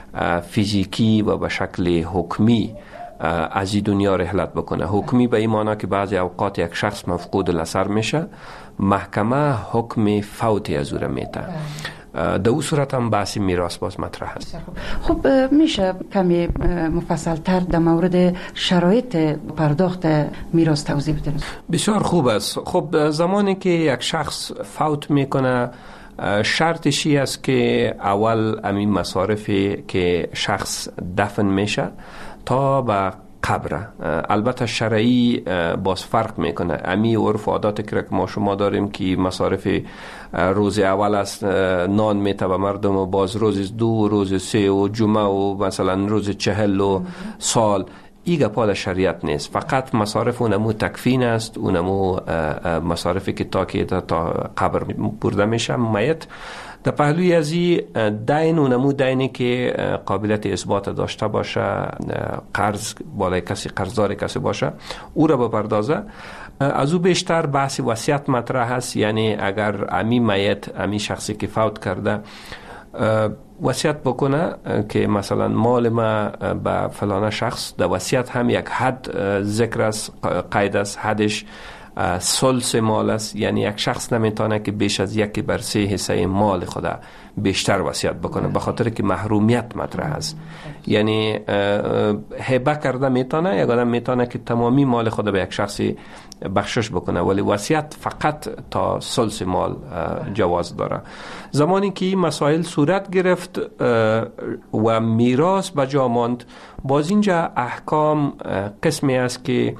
فیزیکی و به شکل حکمی از این دنیا رحلت بکنه. حکمی به این معنی که بعضی اوقات یک شخص مفقود الاثر میشه، محکمه حکم فوت از او را میده. در اون صورت هم بحث میراث باز مطرح است. خب میشه کمی مفصل تر در مورد شرایط پرداخت میراث توضیح بدید؟ بسیار خوب است. خب زمانی که یک شخص فوت میکنه، شرطش است که اول همین مصارفی که شخص دفن میشه تا به قبر، البته شرعی باز فرق میکنه. امی عرف و عادات که ما شما داریم که مصارف روز اول است نان میته به مردم و باز روز دو، روز سه و جمعه و مثلا روز چهل و سال، ایگه پا شریعت نیست. فقط مصارف اونمو تکفین است، اونمو مصارفی که تا که تا قبر برده میشه میت. در پهلوی از این دین اونمو دینی که قابلیت اثبات داشته باشه، قرض بالای کسی، قرضدار کسی باشه، او را بپردازه. از او بیشتر بحث وصیت مطرح هست، یعنی اگر امی میت، امی شخصی که فوت کرده وصیت بکنه که مثلا مال ما به فلان شخص، در وصیت هم یک حد ذکر است، قید است، حدش ثلث مال است، یعنی یک شخص نمیتونه که بیش از یک بر سه حصه مال خدا بیشتر وصیت بکنه، به خاطر که محرومیت مطرح است. یعنی هبه کرده میتونه، یک آدم میتونه که تمامی مال خدا به یک شخصی بخشش بکنه، ولی وصیت فقط تا ثلث مال جواز داره. زمانی که این مسائل صورت گرفت و میراث به جا ماند، باز اینجا احکام قسمی است که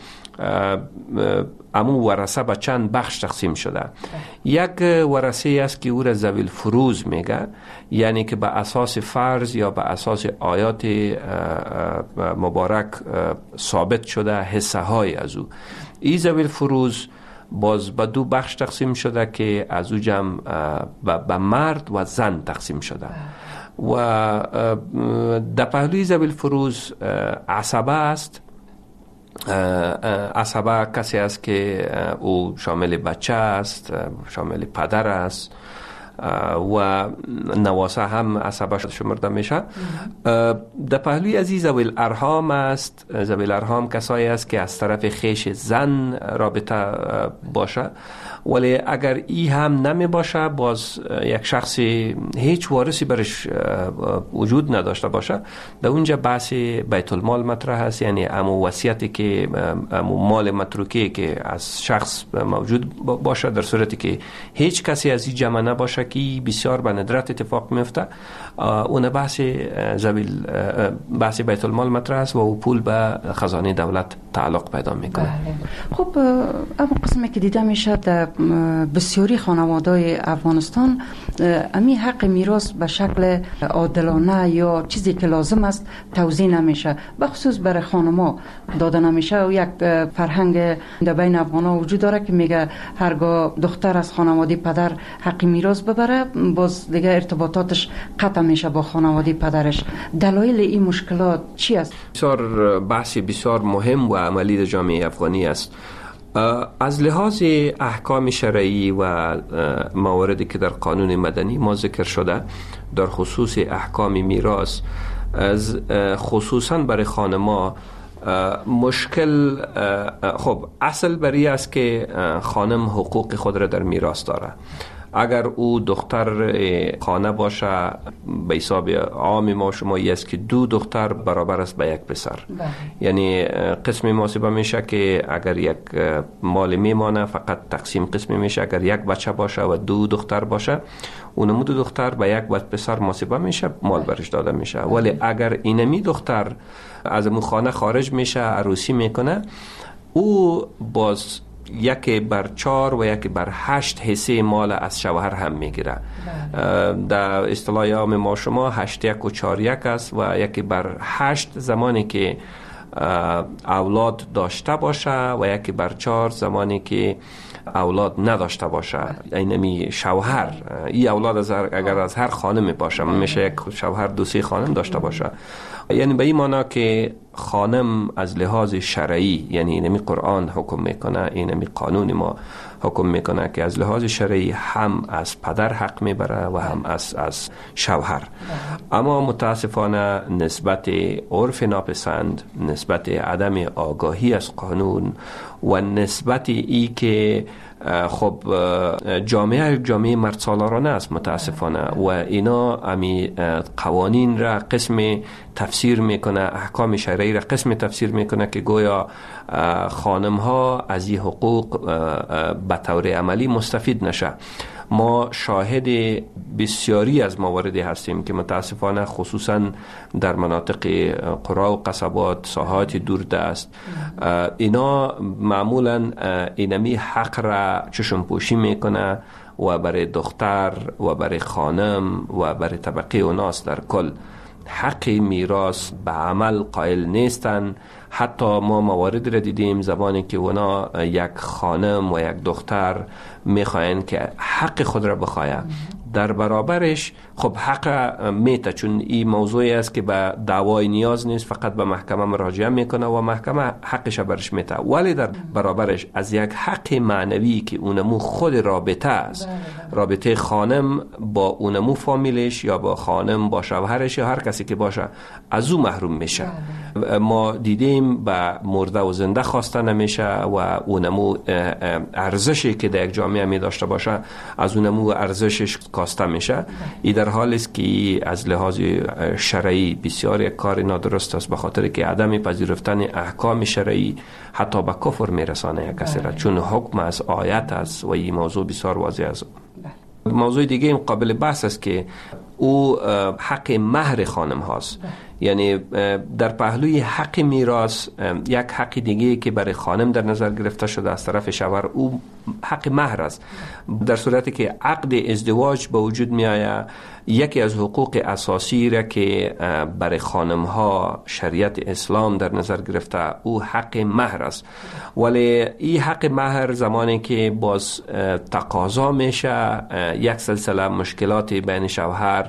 امو ورثه به چند بخش تقسیم شده. یک ورثه است که او را ذوی الفروض میگه، یعنی که به اساس فرض یا به اساس آیات مبارک ثابت شده حصه های از او. این ذوی الفروض باز به دو بخش تقسیم شده که از او جمع به مرد و زن تقسیم شده. و در پهلوی ذوی الفروض عصبه است عصبه کسی است که او شامل بچه است، شامل پدر است و نواسه هم عصبه شمرده میشه. در پهلوی از ذوی الارحام است. ذوی الارحام کسایی است که از طرف خیش زن رابطه باشه، ولی اگر ای هم نمی باشه، باز یک شخصی هیچ وارثی برش وجود نداشته باشه، در اونجا بحث بیت المال مطرح است. یعنی امو وصیتی که امو مال متروکه که از شخص موجود باشه، در صورتی که هیچ کسی از این جمع نباشه که بسیار به ندرت اتفاق میفته، اون بحث زویل بحث بیت المال مطرح است و او پول به خزانه دولت تعلق پیدا میکنه. بله. خب اما قسمی که دیده میشه در بسیاری خانواده‌های افغانستان امی حق میراث به شکل عادلانه یا چیزی که لازم است توزیع نمیشه، به خصوص برای خانم‌ها داده نمیشه. و یک فرهنگ در بین افغان‌ها وجود داره که میگه هرگاه دختر از خانواده پدر حق میراث ببره، باز دیگه ارتباطاتش قطع میشه با خانواده پدرش. دلایل این مشکلات چی است؟ بسیار بحث بسیار مهم و عملی در جامعه افغانی است. از لحاظ احکام شرعی و مواردی که در قانون مدنی ما ذکر شده در خصوص احکام میراث، از خصوصا برای خانما مشکل، خب اصل بری است که خانم حقوق خود را در میراث داره. اگر او دختر خانه باشه، به حساب عام ما شمایی است که دو دختر برابر است به یک پسر. بله. یعنی قسم محاسبه میشه که اگر یک مال میمانه فقط تقسیم قسم میشه. اگر یک بچه باشه و دو دختر باشه، اونمو دو دختر به یک پسر محاسبه میشه، مال برش داده میشه. ولی اگر اینمی دختر از اون خانه خارج میشه، عروسی میکنه، او باز یکی بر چار و یکی بر هشت حصه مال از شوهر هم میگیره. در اصطلاح عام ما شما هشت یک و چار یک است و یکی بر هشت زمانی که اولاد داشته باشه و یکی بر چار زمانی که اولاد نداشته باشه. اینمی شوهر، این اولاد از اگر از هر خانم باشه، میشه یک شوهر دو سه خانم داشته باشه. یعنی به این معنی که خانم از لحاظ شرعی، یعنی اینمی قرآن حکم میکنه، اینمی قانون ما حکم میکنه که از لحاظ شرعی هم از پدر حق میبره و هم از از شوهر. اما متاسفانه نسبت عرف ناپسند، نسبت عدم آگاهی از قانون و نسبت ای که خب جامعه جامعه مرد سالارانه است متاسفانه، و اینا امی قوانین را قسم تفسیر میکنه، احکام شرعی را قسم تفسیر میکنه که گویا خانم ها از این حقوق به طور عملی مستفید نشه. ما شاهد بسیاری از مواردی هستیم که متاسفانه خصوصا در مناطق قرا و قصبات، ساحات دوردست، اینا معمولا اینمی حق را چشم پوشی میکنه و برای دختر و برای خانم و برای طبقه اوناس در کل حق میراث به عمل قائل نیستن. حتی ما موارد را دیدیم زمانی که اونا یک خانم و یک دختر میخواین که حق خود را بخواین، در برابرش خب حق میته، چون این موضوعی است که به دعوای نیاز نیست، فقط به محکمه مراجعه میکنه و محکمه حقش برش میته. ولی در برابرش از یک حق معنوی که اونمو خود رابطه است، رابطه خانم با اونمو فامیلش یا با خانم با شوهرش یا هر کسی که باشه، از او محروم میشه. ما دیدیم به مرده و زنده خواسته نمیشه و اونمو ارزشی که در یک جامعه می داشته باشه از اونمو ارزشش کاسته میشه. این در حالی است که از لحاظ شرعی بسیار یک کار نادرست است، به خاطر که عدم پذیرفتن احکام شرعی حتی به کفر میرسانه یک کسی را، چون حکم از آیت است و این موضوع بسیار واضح است. موضوع دیگه قابل بحث است که او حق مهر خانم هاست. یعنی در پهلوی حق میراث یک حق دیگه که برای خانم در نظر گرفته شده از طرف شوهر، او حق مهر است. در صورتی که عقد ازدواج به وجود می آید، یکی از حقوق اساسی را که برای خانم ها شریعت اسلام در نظر گرفته او حق مهر است. ولی این حق مهر زمانی که باز تقاضا میشه، یک سلسله مشکلات بین شوهر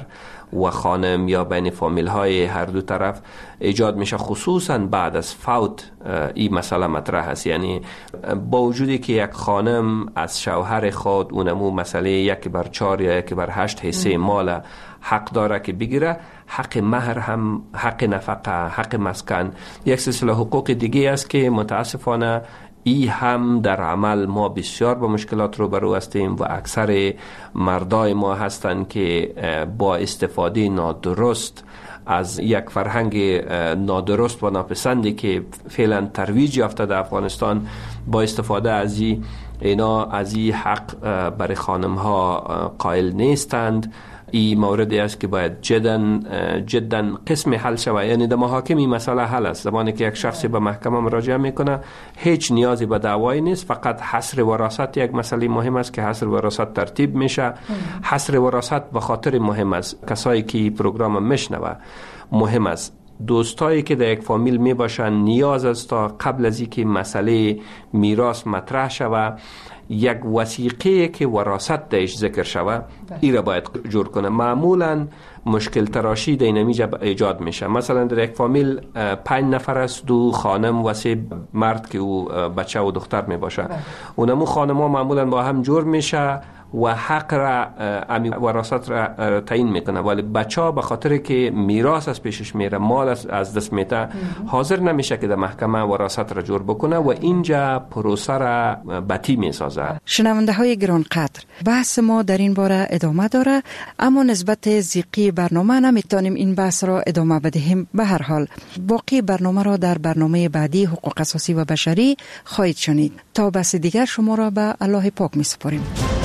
و خانم یا بین فامیل های هر دو طرف ایجاد میشه، خصوصا بعد از فوت این مسئله مطرح است. یعنی با وجودی که یک خانم از شوهر خود اونمو مسئله یک بر چار یا یک بر هشت حصه مال حق داره که بگیره، حق مهر هم، حق نفقه، حق مسکن، یک سلسله حقوق دیگه است که متاسفانه ای هم در عمل ما بسیار با مشکلات رو برو هستیم و اکثر مردای ما هستند که با استفاده نادرست از یک فرهنگ نادرست و ناپسندی که فعلا ترویج یافته در افغانستان، با استفاده از این اینا از این حق برای خانم ها قائل نیستند. این موردی است که باید جدا جدا قسم حل شود. یعنی در محاکم این مسئله حل است. زمانی که یک شخصی به محکمه مراجعه میکنه هیچ نیازی به دعوایی نیست، فقط حصر وراثت یک مسئله مهم است که حصر وراثت ترتیب میشه. حصر وراثت به خاطر مهم است، کسایی که پروگرام میشنوه مهم است، دوستایی که در یک فامیل می باشن نیاز است تا قبل از اینکه مسئله میراث مطرح شود یک وثیقه که وراثت درش ذکر شود ای را باید جور کنه. معمولا مشکل تراشی در اینجا ایجاد میشه. مثلا در یک فامیل پنج نفر است، دو خانم و سه مرد که او بچه و دختر می باشه، اونمو خانم ها معمولا با هم جور میشه و حق را امی وراثت را تعیین میکنه، ولی بچه ها به خاطر که میراث از پیشش میره، مال از دست میته، حاضر نمیشه که در محکمه وراثت را جور بکنه و اینجا پروسه را بطی میسازه. شنونده های گران قدر، بحث ما در این باره ادامه داره، اما نسبت زیقی برنامه نمیتونیم این بحث را ادامه بدهیم. به هر حال باقی برنامه را در برنامه بعدی حقوق اساسی و بشری خواهید شنید. تا بحث دیگر شما را به الله پاک میسپاریم.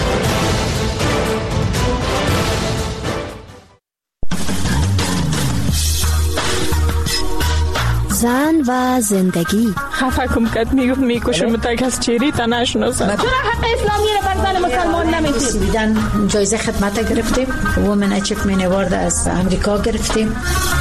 زن و زندگی. خفه کم کت میگفت میکشم متک از چیری تا نشناسم. چرا حق اسلامی رو بر زن مسلمان نمیدید؟ بیدن جایزه خدمت گرفتیم، وومن اچیومنت اوارد از امریکا گرفتیم.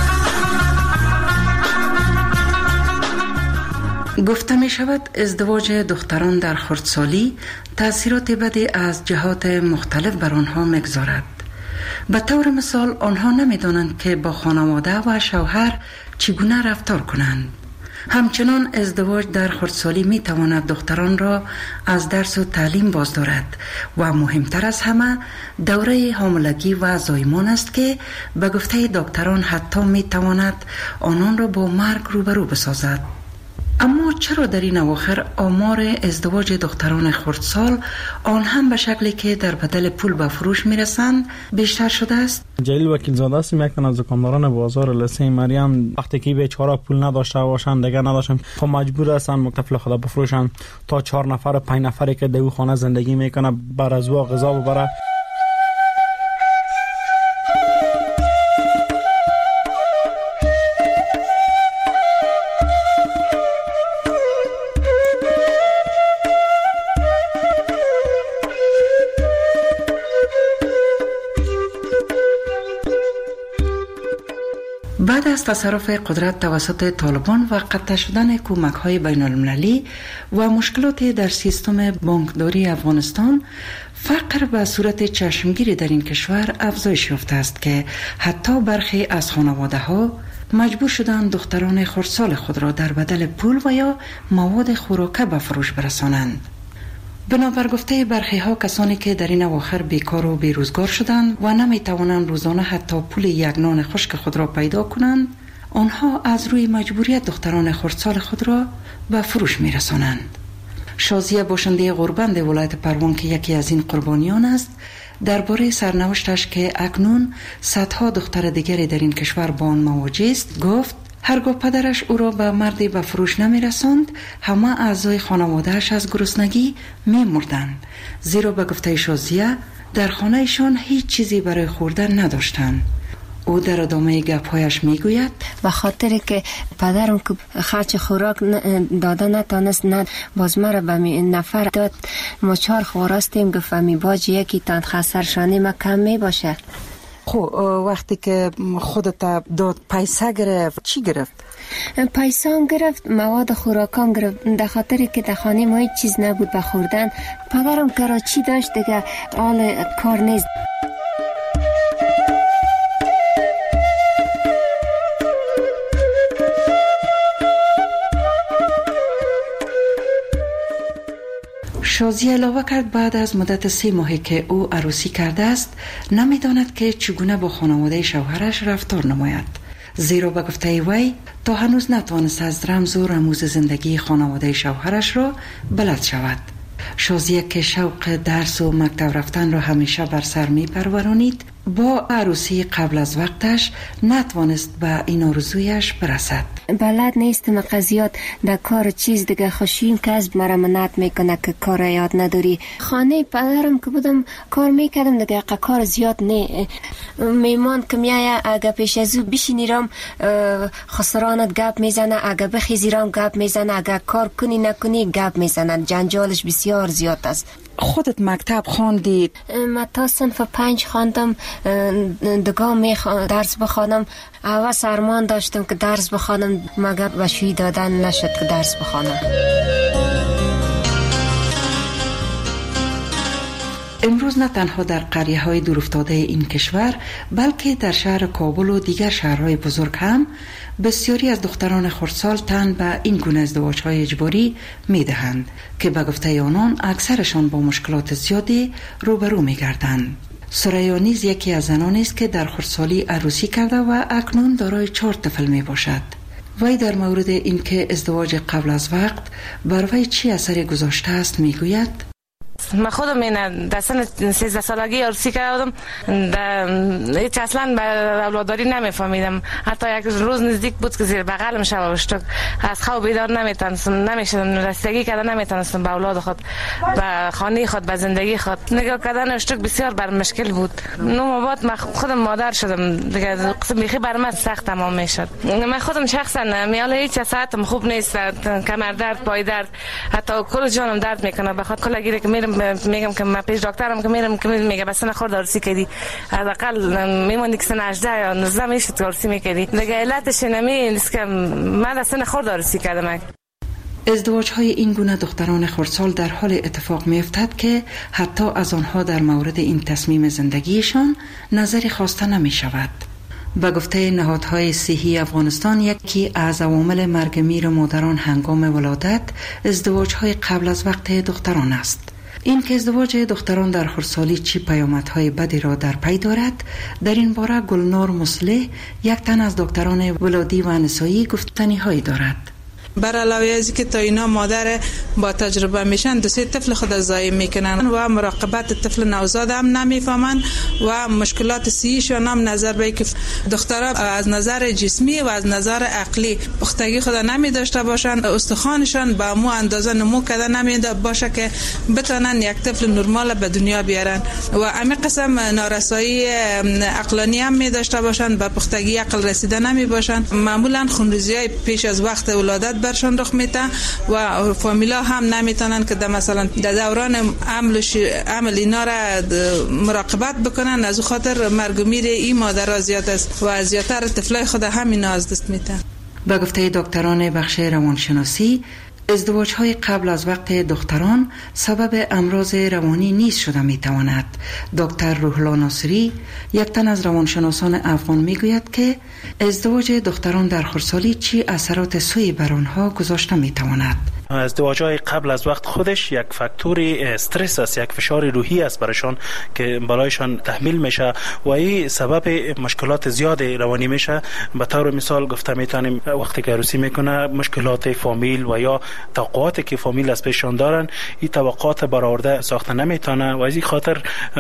گفته می شود ازدواج دختران در خردسالی تأثیرات بدی از جهات مختلف بر آنها میگذارد. به طور مثال آنها نمیدانند که با خانواده و شوهر چگونه رفتار کنند. همچنان ازدواج در خردسالی می تواند دختران را از درس و تعلیم باز دارد و مهمتر از همه دوره حاملگی و زایمان است که به گفته دکتران حتی می تواند آنان را با مرگ روبرو بسازد. اما چرا در این اواخر آمار ازدواج دختران خردسال آن هم به شکلی که در بدل پول به فروش میرسند بیشتر شده است؟ جلیل وکیل زاده است، یک تن از دکانداران بازار لسه مریم. وقتی که بیچاره پول نداشته باشند دیگه نداشتن، خب مجبور هستن مکتفل خدا بفروشن تا چهار نفر پنج نفری که در خانه زندگی میکنه بر از او غذا ببره. بعد از تصرف قدرت توسط طالبان و قطع شدن کمک‌های بین‌المللی و مشکلات در سیستم بانکداری افغانستان، فقر به صورت چشمگیری در این کشور افزایش یافته است که حتی برخی از خانواده‌ها مجبور شدند دختران خردسال خود را در بدل پول و یا مواد خوراکه به فروش برسانند. بنابر گفته برخی ها کسانی که در این اواخر بیکار و بیروزگار شدند و نمی توانند روزانه حتی پول یک نان خشک خود را پیدا کنند، آنها از روی مجبوریت دختران خردسال خود را به فروش می رسانند. شازیه باشنده غربند ولایت پروان که یکی از این قربانیان است، درباره سرنوشتش که اکنون صدها دختر دیگری در این کشور با آن مواجه است گفت: هرگاه پدرش او را به مردی به فروش نمی رساند، همه اعضای خانوادهش از گرسنگی می مردند، زیرا به گفته شازیه در خانهشان هیچ چیزی برای خوردن نداشتند. او در ادامه گپ‌هایش میگوید: به خاطر که پدرم که خرچ خوراک داده نتانست، نه باز مرا به نفر داد، ما چهار خوراستیم، گفت می باج یکی تان خسرشانی ما کم می باشه. خب وقتی که خودت داد پیسه گرفت چی گرفت؟ پیسان گرفت، مواد خوراکام گرفت، در خاطر که در خانه ما هیچ چیز نبود به خوردن. پدرم کراچی داشت دیگه، حال کار نیست. شازی علاوه کرد بعد از مدت سه ماهی که او عروسی کرده است نمیداند که چگونه با خانواده شوهرش رفتار نماید، زیرا به گفته وی تا هنوز نتوانست از رمز و رموز زندگی خانواده شوهرش را بلد شود. شازیه که شوق درس و مکتب رفتن را همیشه بر سر می پرورانید، با عروسی قبل از وقتش نتوانست به این آرزویش برسد. بلد نیستم قضیات در کار چیز دیگه خوشیم که از مرا منعت میکنه که کار یاد نداری. خانه پدرم که بودم کار میکردم دیگه کار زیاد نه. میمان که میایه اگه پیش از او بشینیرم خسرانت گپ میزنه، اگه بخیزیرم گپ میزنه، اگه کار کنی نکنی گپ میزنه. جنجالش بسیار زیاد است. خودت مکتب خواندی؟ من تا صنف پنج خواندم، دگاه می درس بخوانم. اول سرمان داشتم که درس بخوانم مگر وشوی دادن نشد که درس بخوانم. امروز نه تنها در قریه های دورافتاده این کشور بلکه در شهر کابل و دیگر شهرهای بزرگ هم بسیاری از دختران خردسال تن به این گونه ازدواج های اجباری می دهند که به گفته آنان اکثرشان با مشکلات زیادی روبرو می گردند. سریا نیز یکی از زنانی است که در خردسالی عروسی کرده و اکنون دارای چهار طفل می باشد. وی در مورد اینکه ازدواج قبل از وقت بر وی چی اثری گذاشته است می گوید: من خودم این در سن سیزده سالگی عروسی کردم، هیچ اصلا به اولاداری نمیفهمیدم. حتی یک روز نزدیک بود که زیر بغلم شب وشتک از خواب بیدار نمیتونستم، نمیشدم رسیدگی کردن نمیتونستم به اولاد خود، به خانه خود، به زندگی خود. نگاه کردن وشتک بسیار بر مشکل بود. نو بعد من خودم مادر شدم دیگه، قسم بیخی بر من سخت تمام میشد. من خودم شخصا میال هیچ ساعتم خوب نیست، کمر درد، پای درد، حتی کل جانم درد میکنه. بخاطر کلا گیره که میرم میگم که من پیش دکترم که میرم که میگه بس نخورد عروسی کردی، حداقل میموندی که سن هجده یا نوزده میشد عروسی میکردی. دیگه علتش نمیست که من سن خورد عروسی کردم. ازدواج های این گونه دختران خردسال در حال اتفاق می افتد که حتی از آنها در مورد این تصمیم زندگیشان نظری خواسته نمی شود. به گفته نهادهای صحی افغانستان، یکی از عوامل مرگ میر مادران هنگام ولادت ازدواج های قبل از وقت دختران است. این که ازدواج دختران در خردسالی چی پیامدهای بدی را در پی دارد، در این باره گلنار مصلح، یک تن از دکتران ولادی و نسایی، گفتنی هایی دارد. بر علاوه از که تا اینا مادر با تجربه میشن، دو سه طفل خود ضایع میکنن و مراقبت طفل نوزاد هم نمیفهمن و مشکلات صحیشون هم نظر به که دخترها از نظر جسمی و از نظر عقلی پختگی خود نمی داشته باشن، استخوانشان به مو اندازه نمو کرده نمیده باشه که بتونن یک طفل نرمال به دنیا بیارن و همین قسم نارسایی عقلانی هم می داشته باشن، به پختگی عقل رسیده نمی باشن. معمولا خونریزی پیش از وقت ولادت برشان رخ میده و فامیلا هم نمیتونن که در مثلا در دوران عمل عمل اینا را مراقبت بکنن. از خاطر مرگ و میر این مادرها زیاد است و زیادتر طفلای خود همین از دست میدن. به گفته دکتران بخش روانشناسی، ازدواج های قبل از وقت دختران سبب امراض روانی نیز شده می تواند. دکتر روح الله ناصری، یک تن از روانشناسان افغان، می گوید که ازدواج دختران در خردسالی چی اثرات سوی بر آنها گذاشته می تواند. ازدواج‌های قبل از وقت خودش یک فاکتور استرس است، یک فشار روحی است برایشان که بالایشان تحمیل میشه و این سبب مشکلات زیاد روانی میشه. به طور مثال گفته میتونیم وقتی که عروسی میکنه مشکلات فامیل و یا توقعاتی که فامیل از پیششان دارن، این توقعات برآورده ساخته نمیتونه و از این خاطر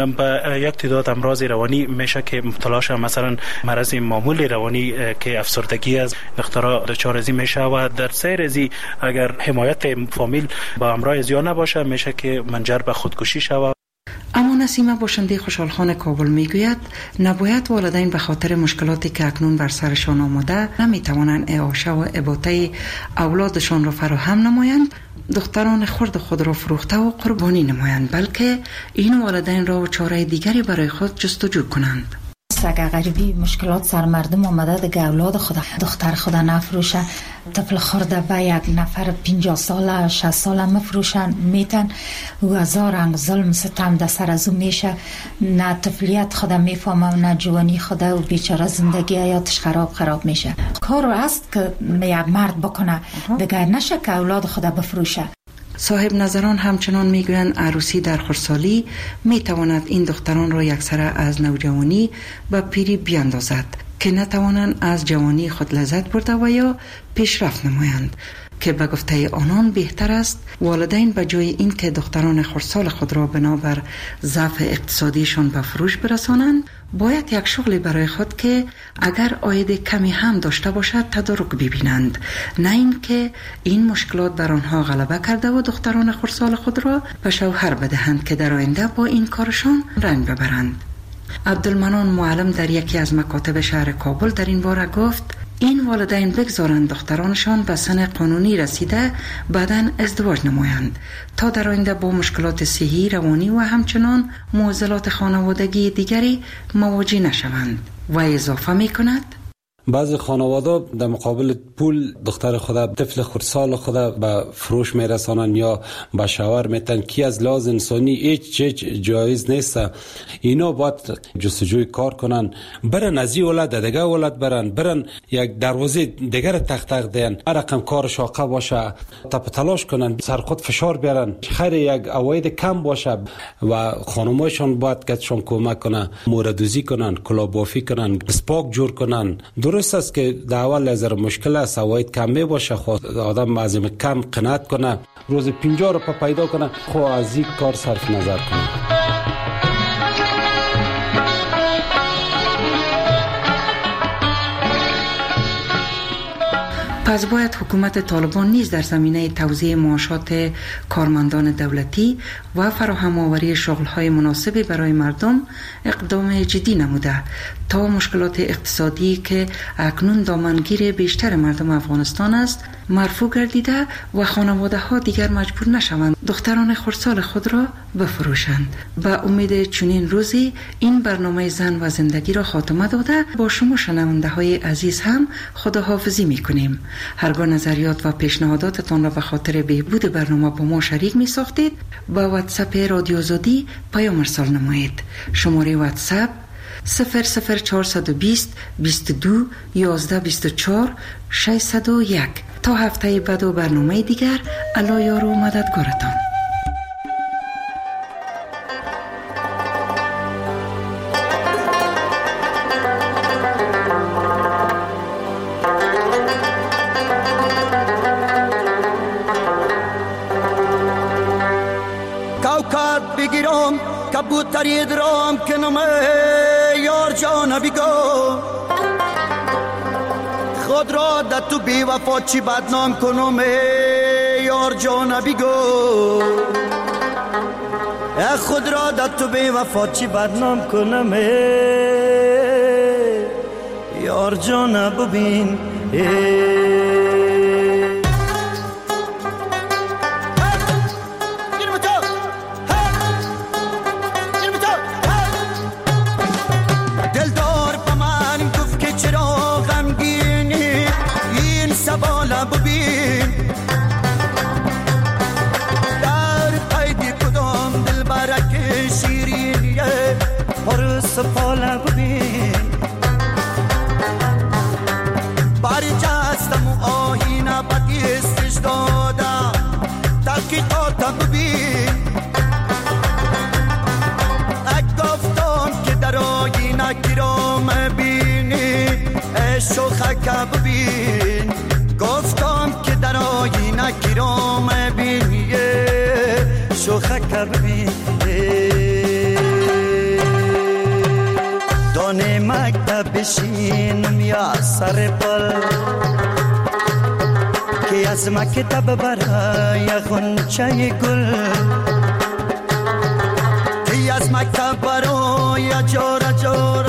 به یک تعداد امراض روانی میشه که مبتلا شه. مثلا مرض معمول روانی که افسردگی است، دخترها دچار ازی میشه و در سیر ازی اگر حمایت فامیل با امراض زیاد نباشه میشه که منجر به خودکشی شود. اما نسیمه باشنده خوشحالخان کابل میگوید نباید والدین به خاطر مشکلاتی که اکنون بر سرشان آمده نمیتوانند اعاشه و اباطه اولادشان را فراهم نمایند، دختران خرد خود را فروخته و قربانی نمایند، بلکه این والدین را و چاره دیگری برای خود جستجو کنند. اگر غریبی مشکلات سر مردم آمده دیگه اولاد خدا دختر خدا نفروشه، طفل خورده به یک نفر پنجاه ساله شصت ساله مفروشن میتن و هزار رنگ ظلم ستم در سر از او میشه. نه طفلیت خدا میفهمه و نه جوانی خدا و بیچاره زندگی حیاتش خراب خراب میشه. کار است که یک مرد بکنه دیگه، نشه که اولاد خدا بفروشه. صاحب نظران همچنان میگویند عروسی در خردسالی میتواند این دختران را یکسره از نوجوانی و پیری بیاندازد که نتوانند از جوانی خود لذت برده و یا پیشرفت نمایند، که به گفته آنان بهتر است والدین به جای این که دختران خردسال خود را بنابر ضعف اقتصادیشان به فروش برسانند، باید یک شغلی برای خود که اگر عاید کمی هم داشته باشد تدارک ببینند، نه این که این مشکلات بر آنها غلبه کرده و دختران خردسال خود را به شوهر بدهند که در آینده با این کارشان رنج ببرند. عبدالمنان معلم در یکی از مکاتب شهر کابل در این باره گفت: این والدین بگذارند دخترانشان به سن قانونی رسیده بعداً ازدواج نمایند تا در آینده با مشکلات صحی، روانی و همچنان معضلات خانوادگی دیگری مواجه نشوند. و اضافه می کند: بعضی خانواده در مقابل پول دختر خدا، طفل خردسال خدا به فروش میرسانن یا به شوهر میتن که از لحاظ انسانی هیچ هیچ جایز نیست. اینا باید جستجوی کار کنن، برن از این ولد دیگه ولد برن برن یک دروازه دیگر تق تق دین، هر رقم کار شاقه باشه تپ تلاش کنن، سر خود فشار بیارن، خیر یک عواید کم باشه و خانمایشان باید کتشان کمک کنن، موردوزی کنن، کلابافی کنن، سپاک جور کنن. درست است که در اول از مشکل است، عواید کم می باشه، خود آدم از کم قناعت کنه، روز پنجاه رو پیدا کنه، خو از این کار صرف نظر کنه. پس باید حکومت طالبان نیز در زمینه توزیع معاشات کارمندان دولتی و فراهم آوری شغل‌های مناسبی برای مردم اقدام جدی نموده تا مشکلات اقتصادی که اکنون دامنگیر بیشتر مردم افغانستان است مرفوع گردیده و خانواده ها دیگر مجبور نشوند دختران خردسال خود را بفروشند. به امید چنین روزی این برنامه زن و زندگی را خاتمه داده با شما شنونده های عزیز هم خداحافظی می کنیم. هرگاه نظریات و پیشنهاداتتان را به خاطر بهبود برنامه با ما شریک می ساختید با واتساپ رادیو آزادی پیام ارسال نمایید. شماره واتساپ صفر صفر چهارصد و بیست بیست و دو یازده بیست و چهار ششصد و یک. تا هفته بعد و برنامه دیگر، الله یار و مددگارتان. کوکب بگیرم کبوتری درام کنم یار جان بگو، خود را در تو بی وفا چی بدنام کنم یار جان بگو، خود را در تو بی وفا چی بدنام کنم یار جان ببین. سپاله ببین باری جستم و آهینه بدیستش دادم تحقیقات ببین، اک گفتم که در آهینه گرام بینی شوخک ببین، گفتم که در آهینه گرام بینی شوخک ببین. دانه مکتب بشینم یا سر پل که از مکتب برای غنچه گل، که از مکتب برای جارا جارا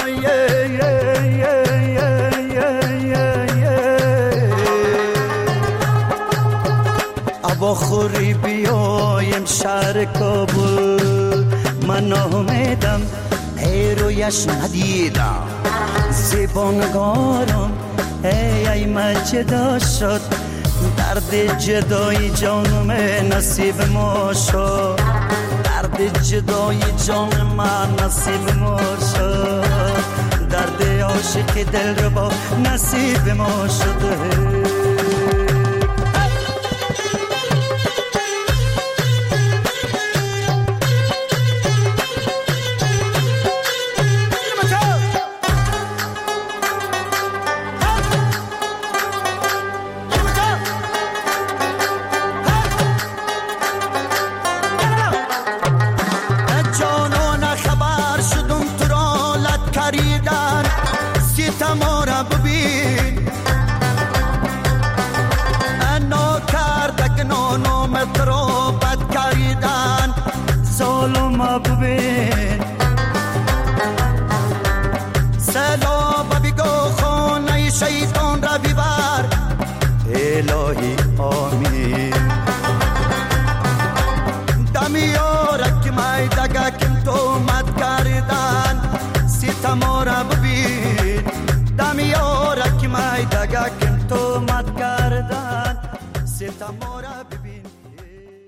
ابا خوری بیایم شهر کابل، من آمدم رویش ندیدم زبانگارم ای ای من جدا شد، درد جدای جانم نصیب ما شد، درد جدای جان من نصیب ما شد، درد عاشق دل رو با نصیب ما شده. نامت رو بد کردن ظالم ببین سلام بگو خانه شیطان را ببر الهی آمین دمیارک مایدگا کم تو مد کردن ستما را ببین دمیارک مایدگا کم تو مد کردن ستما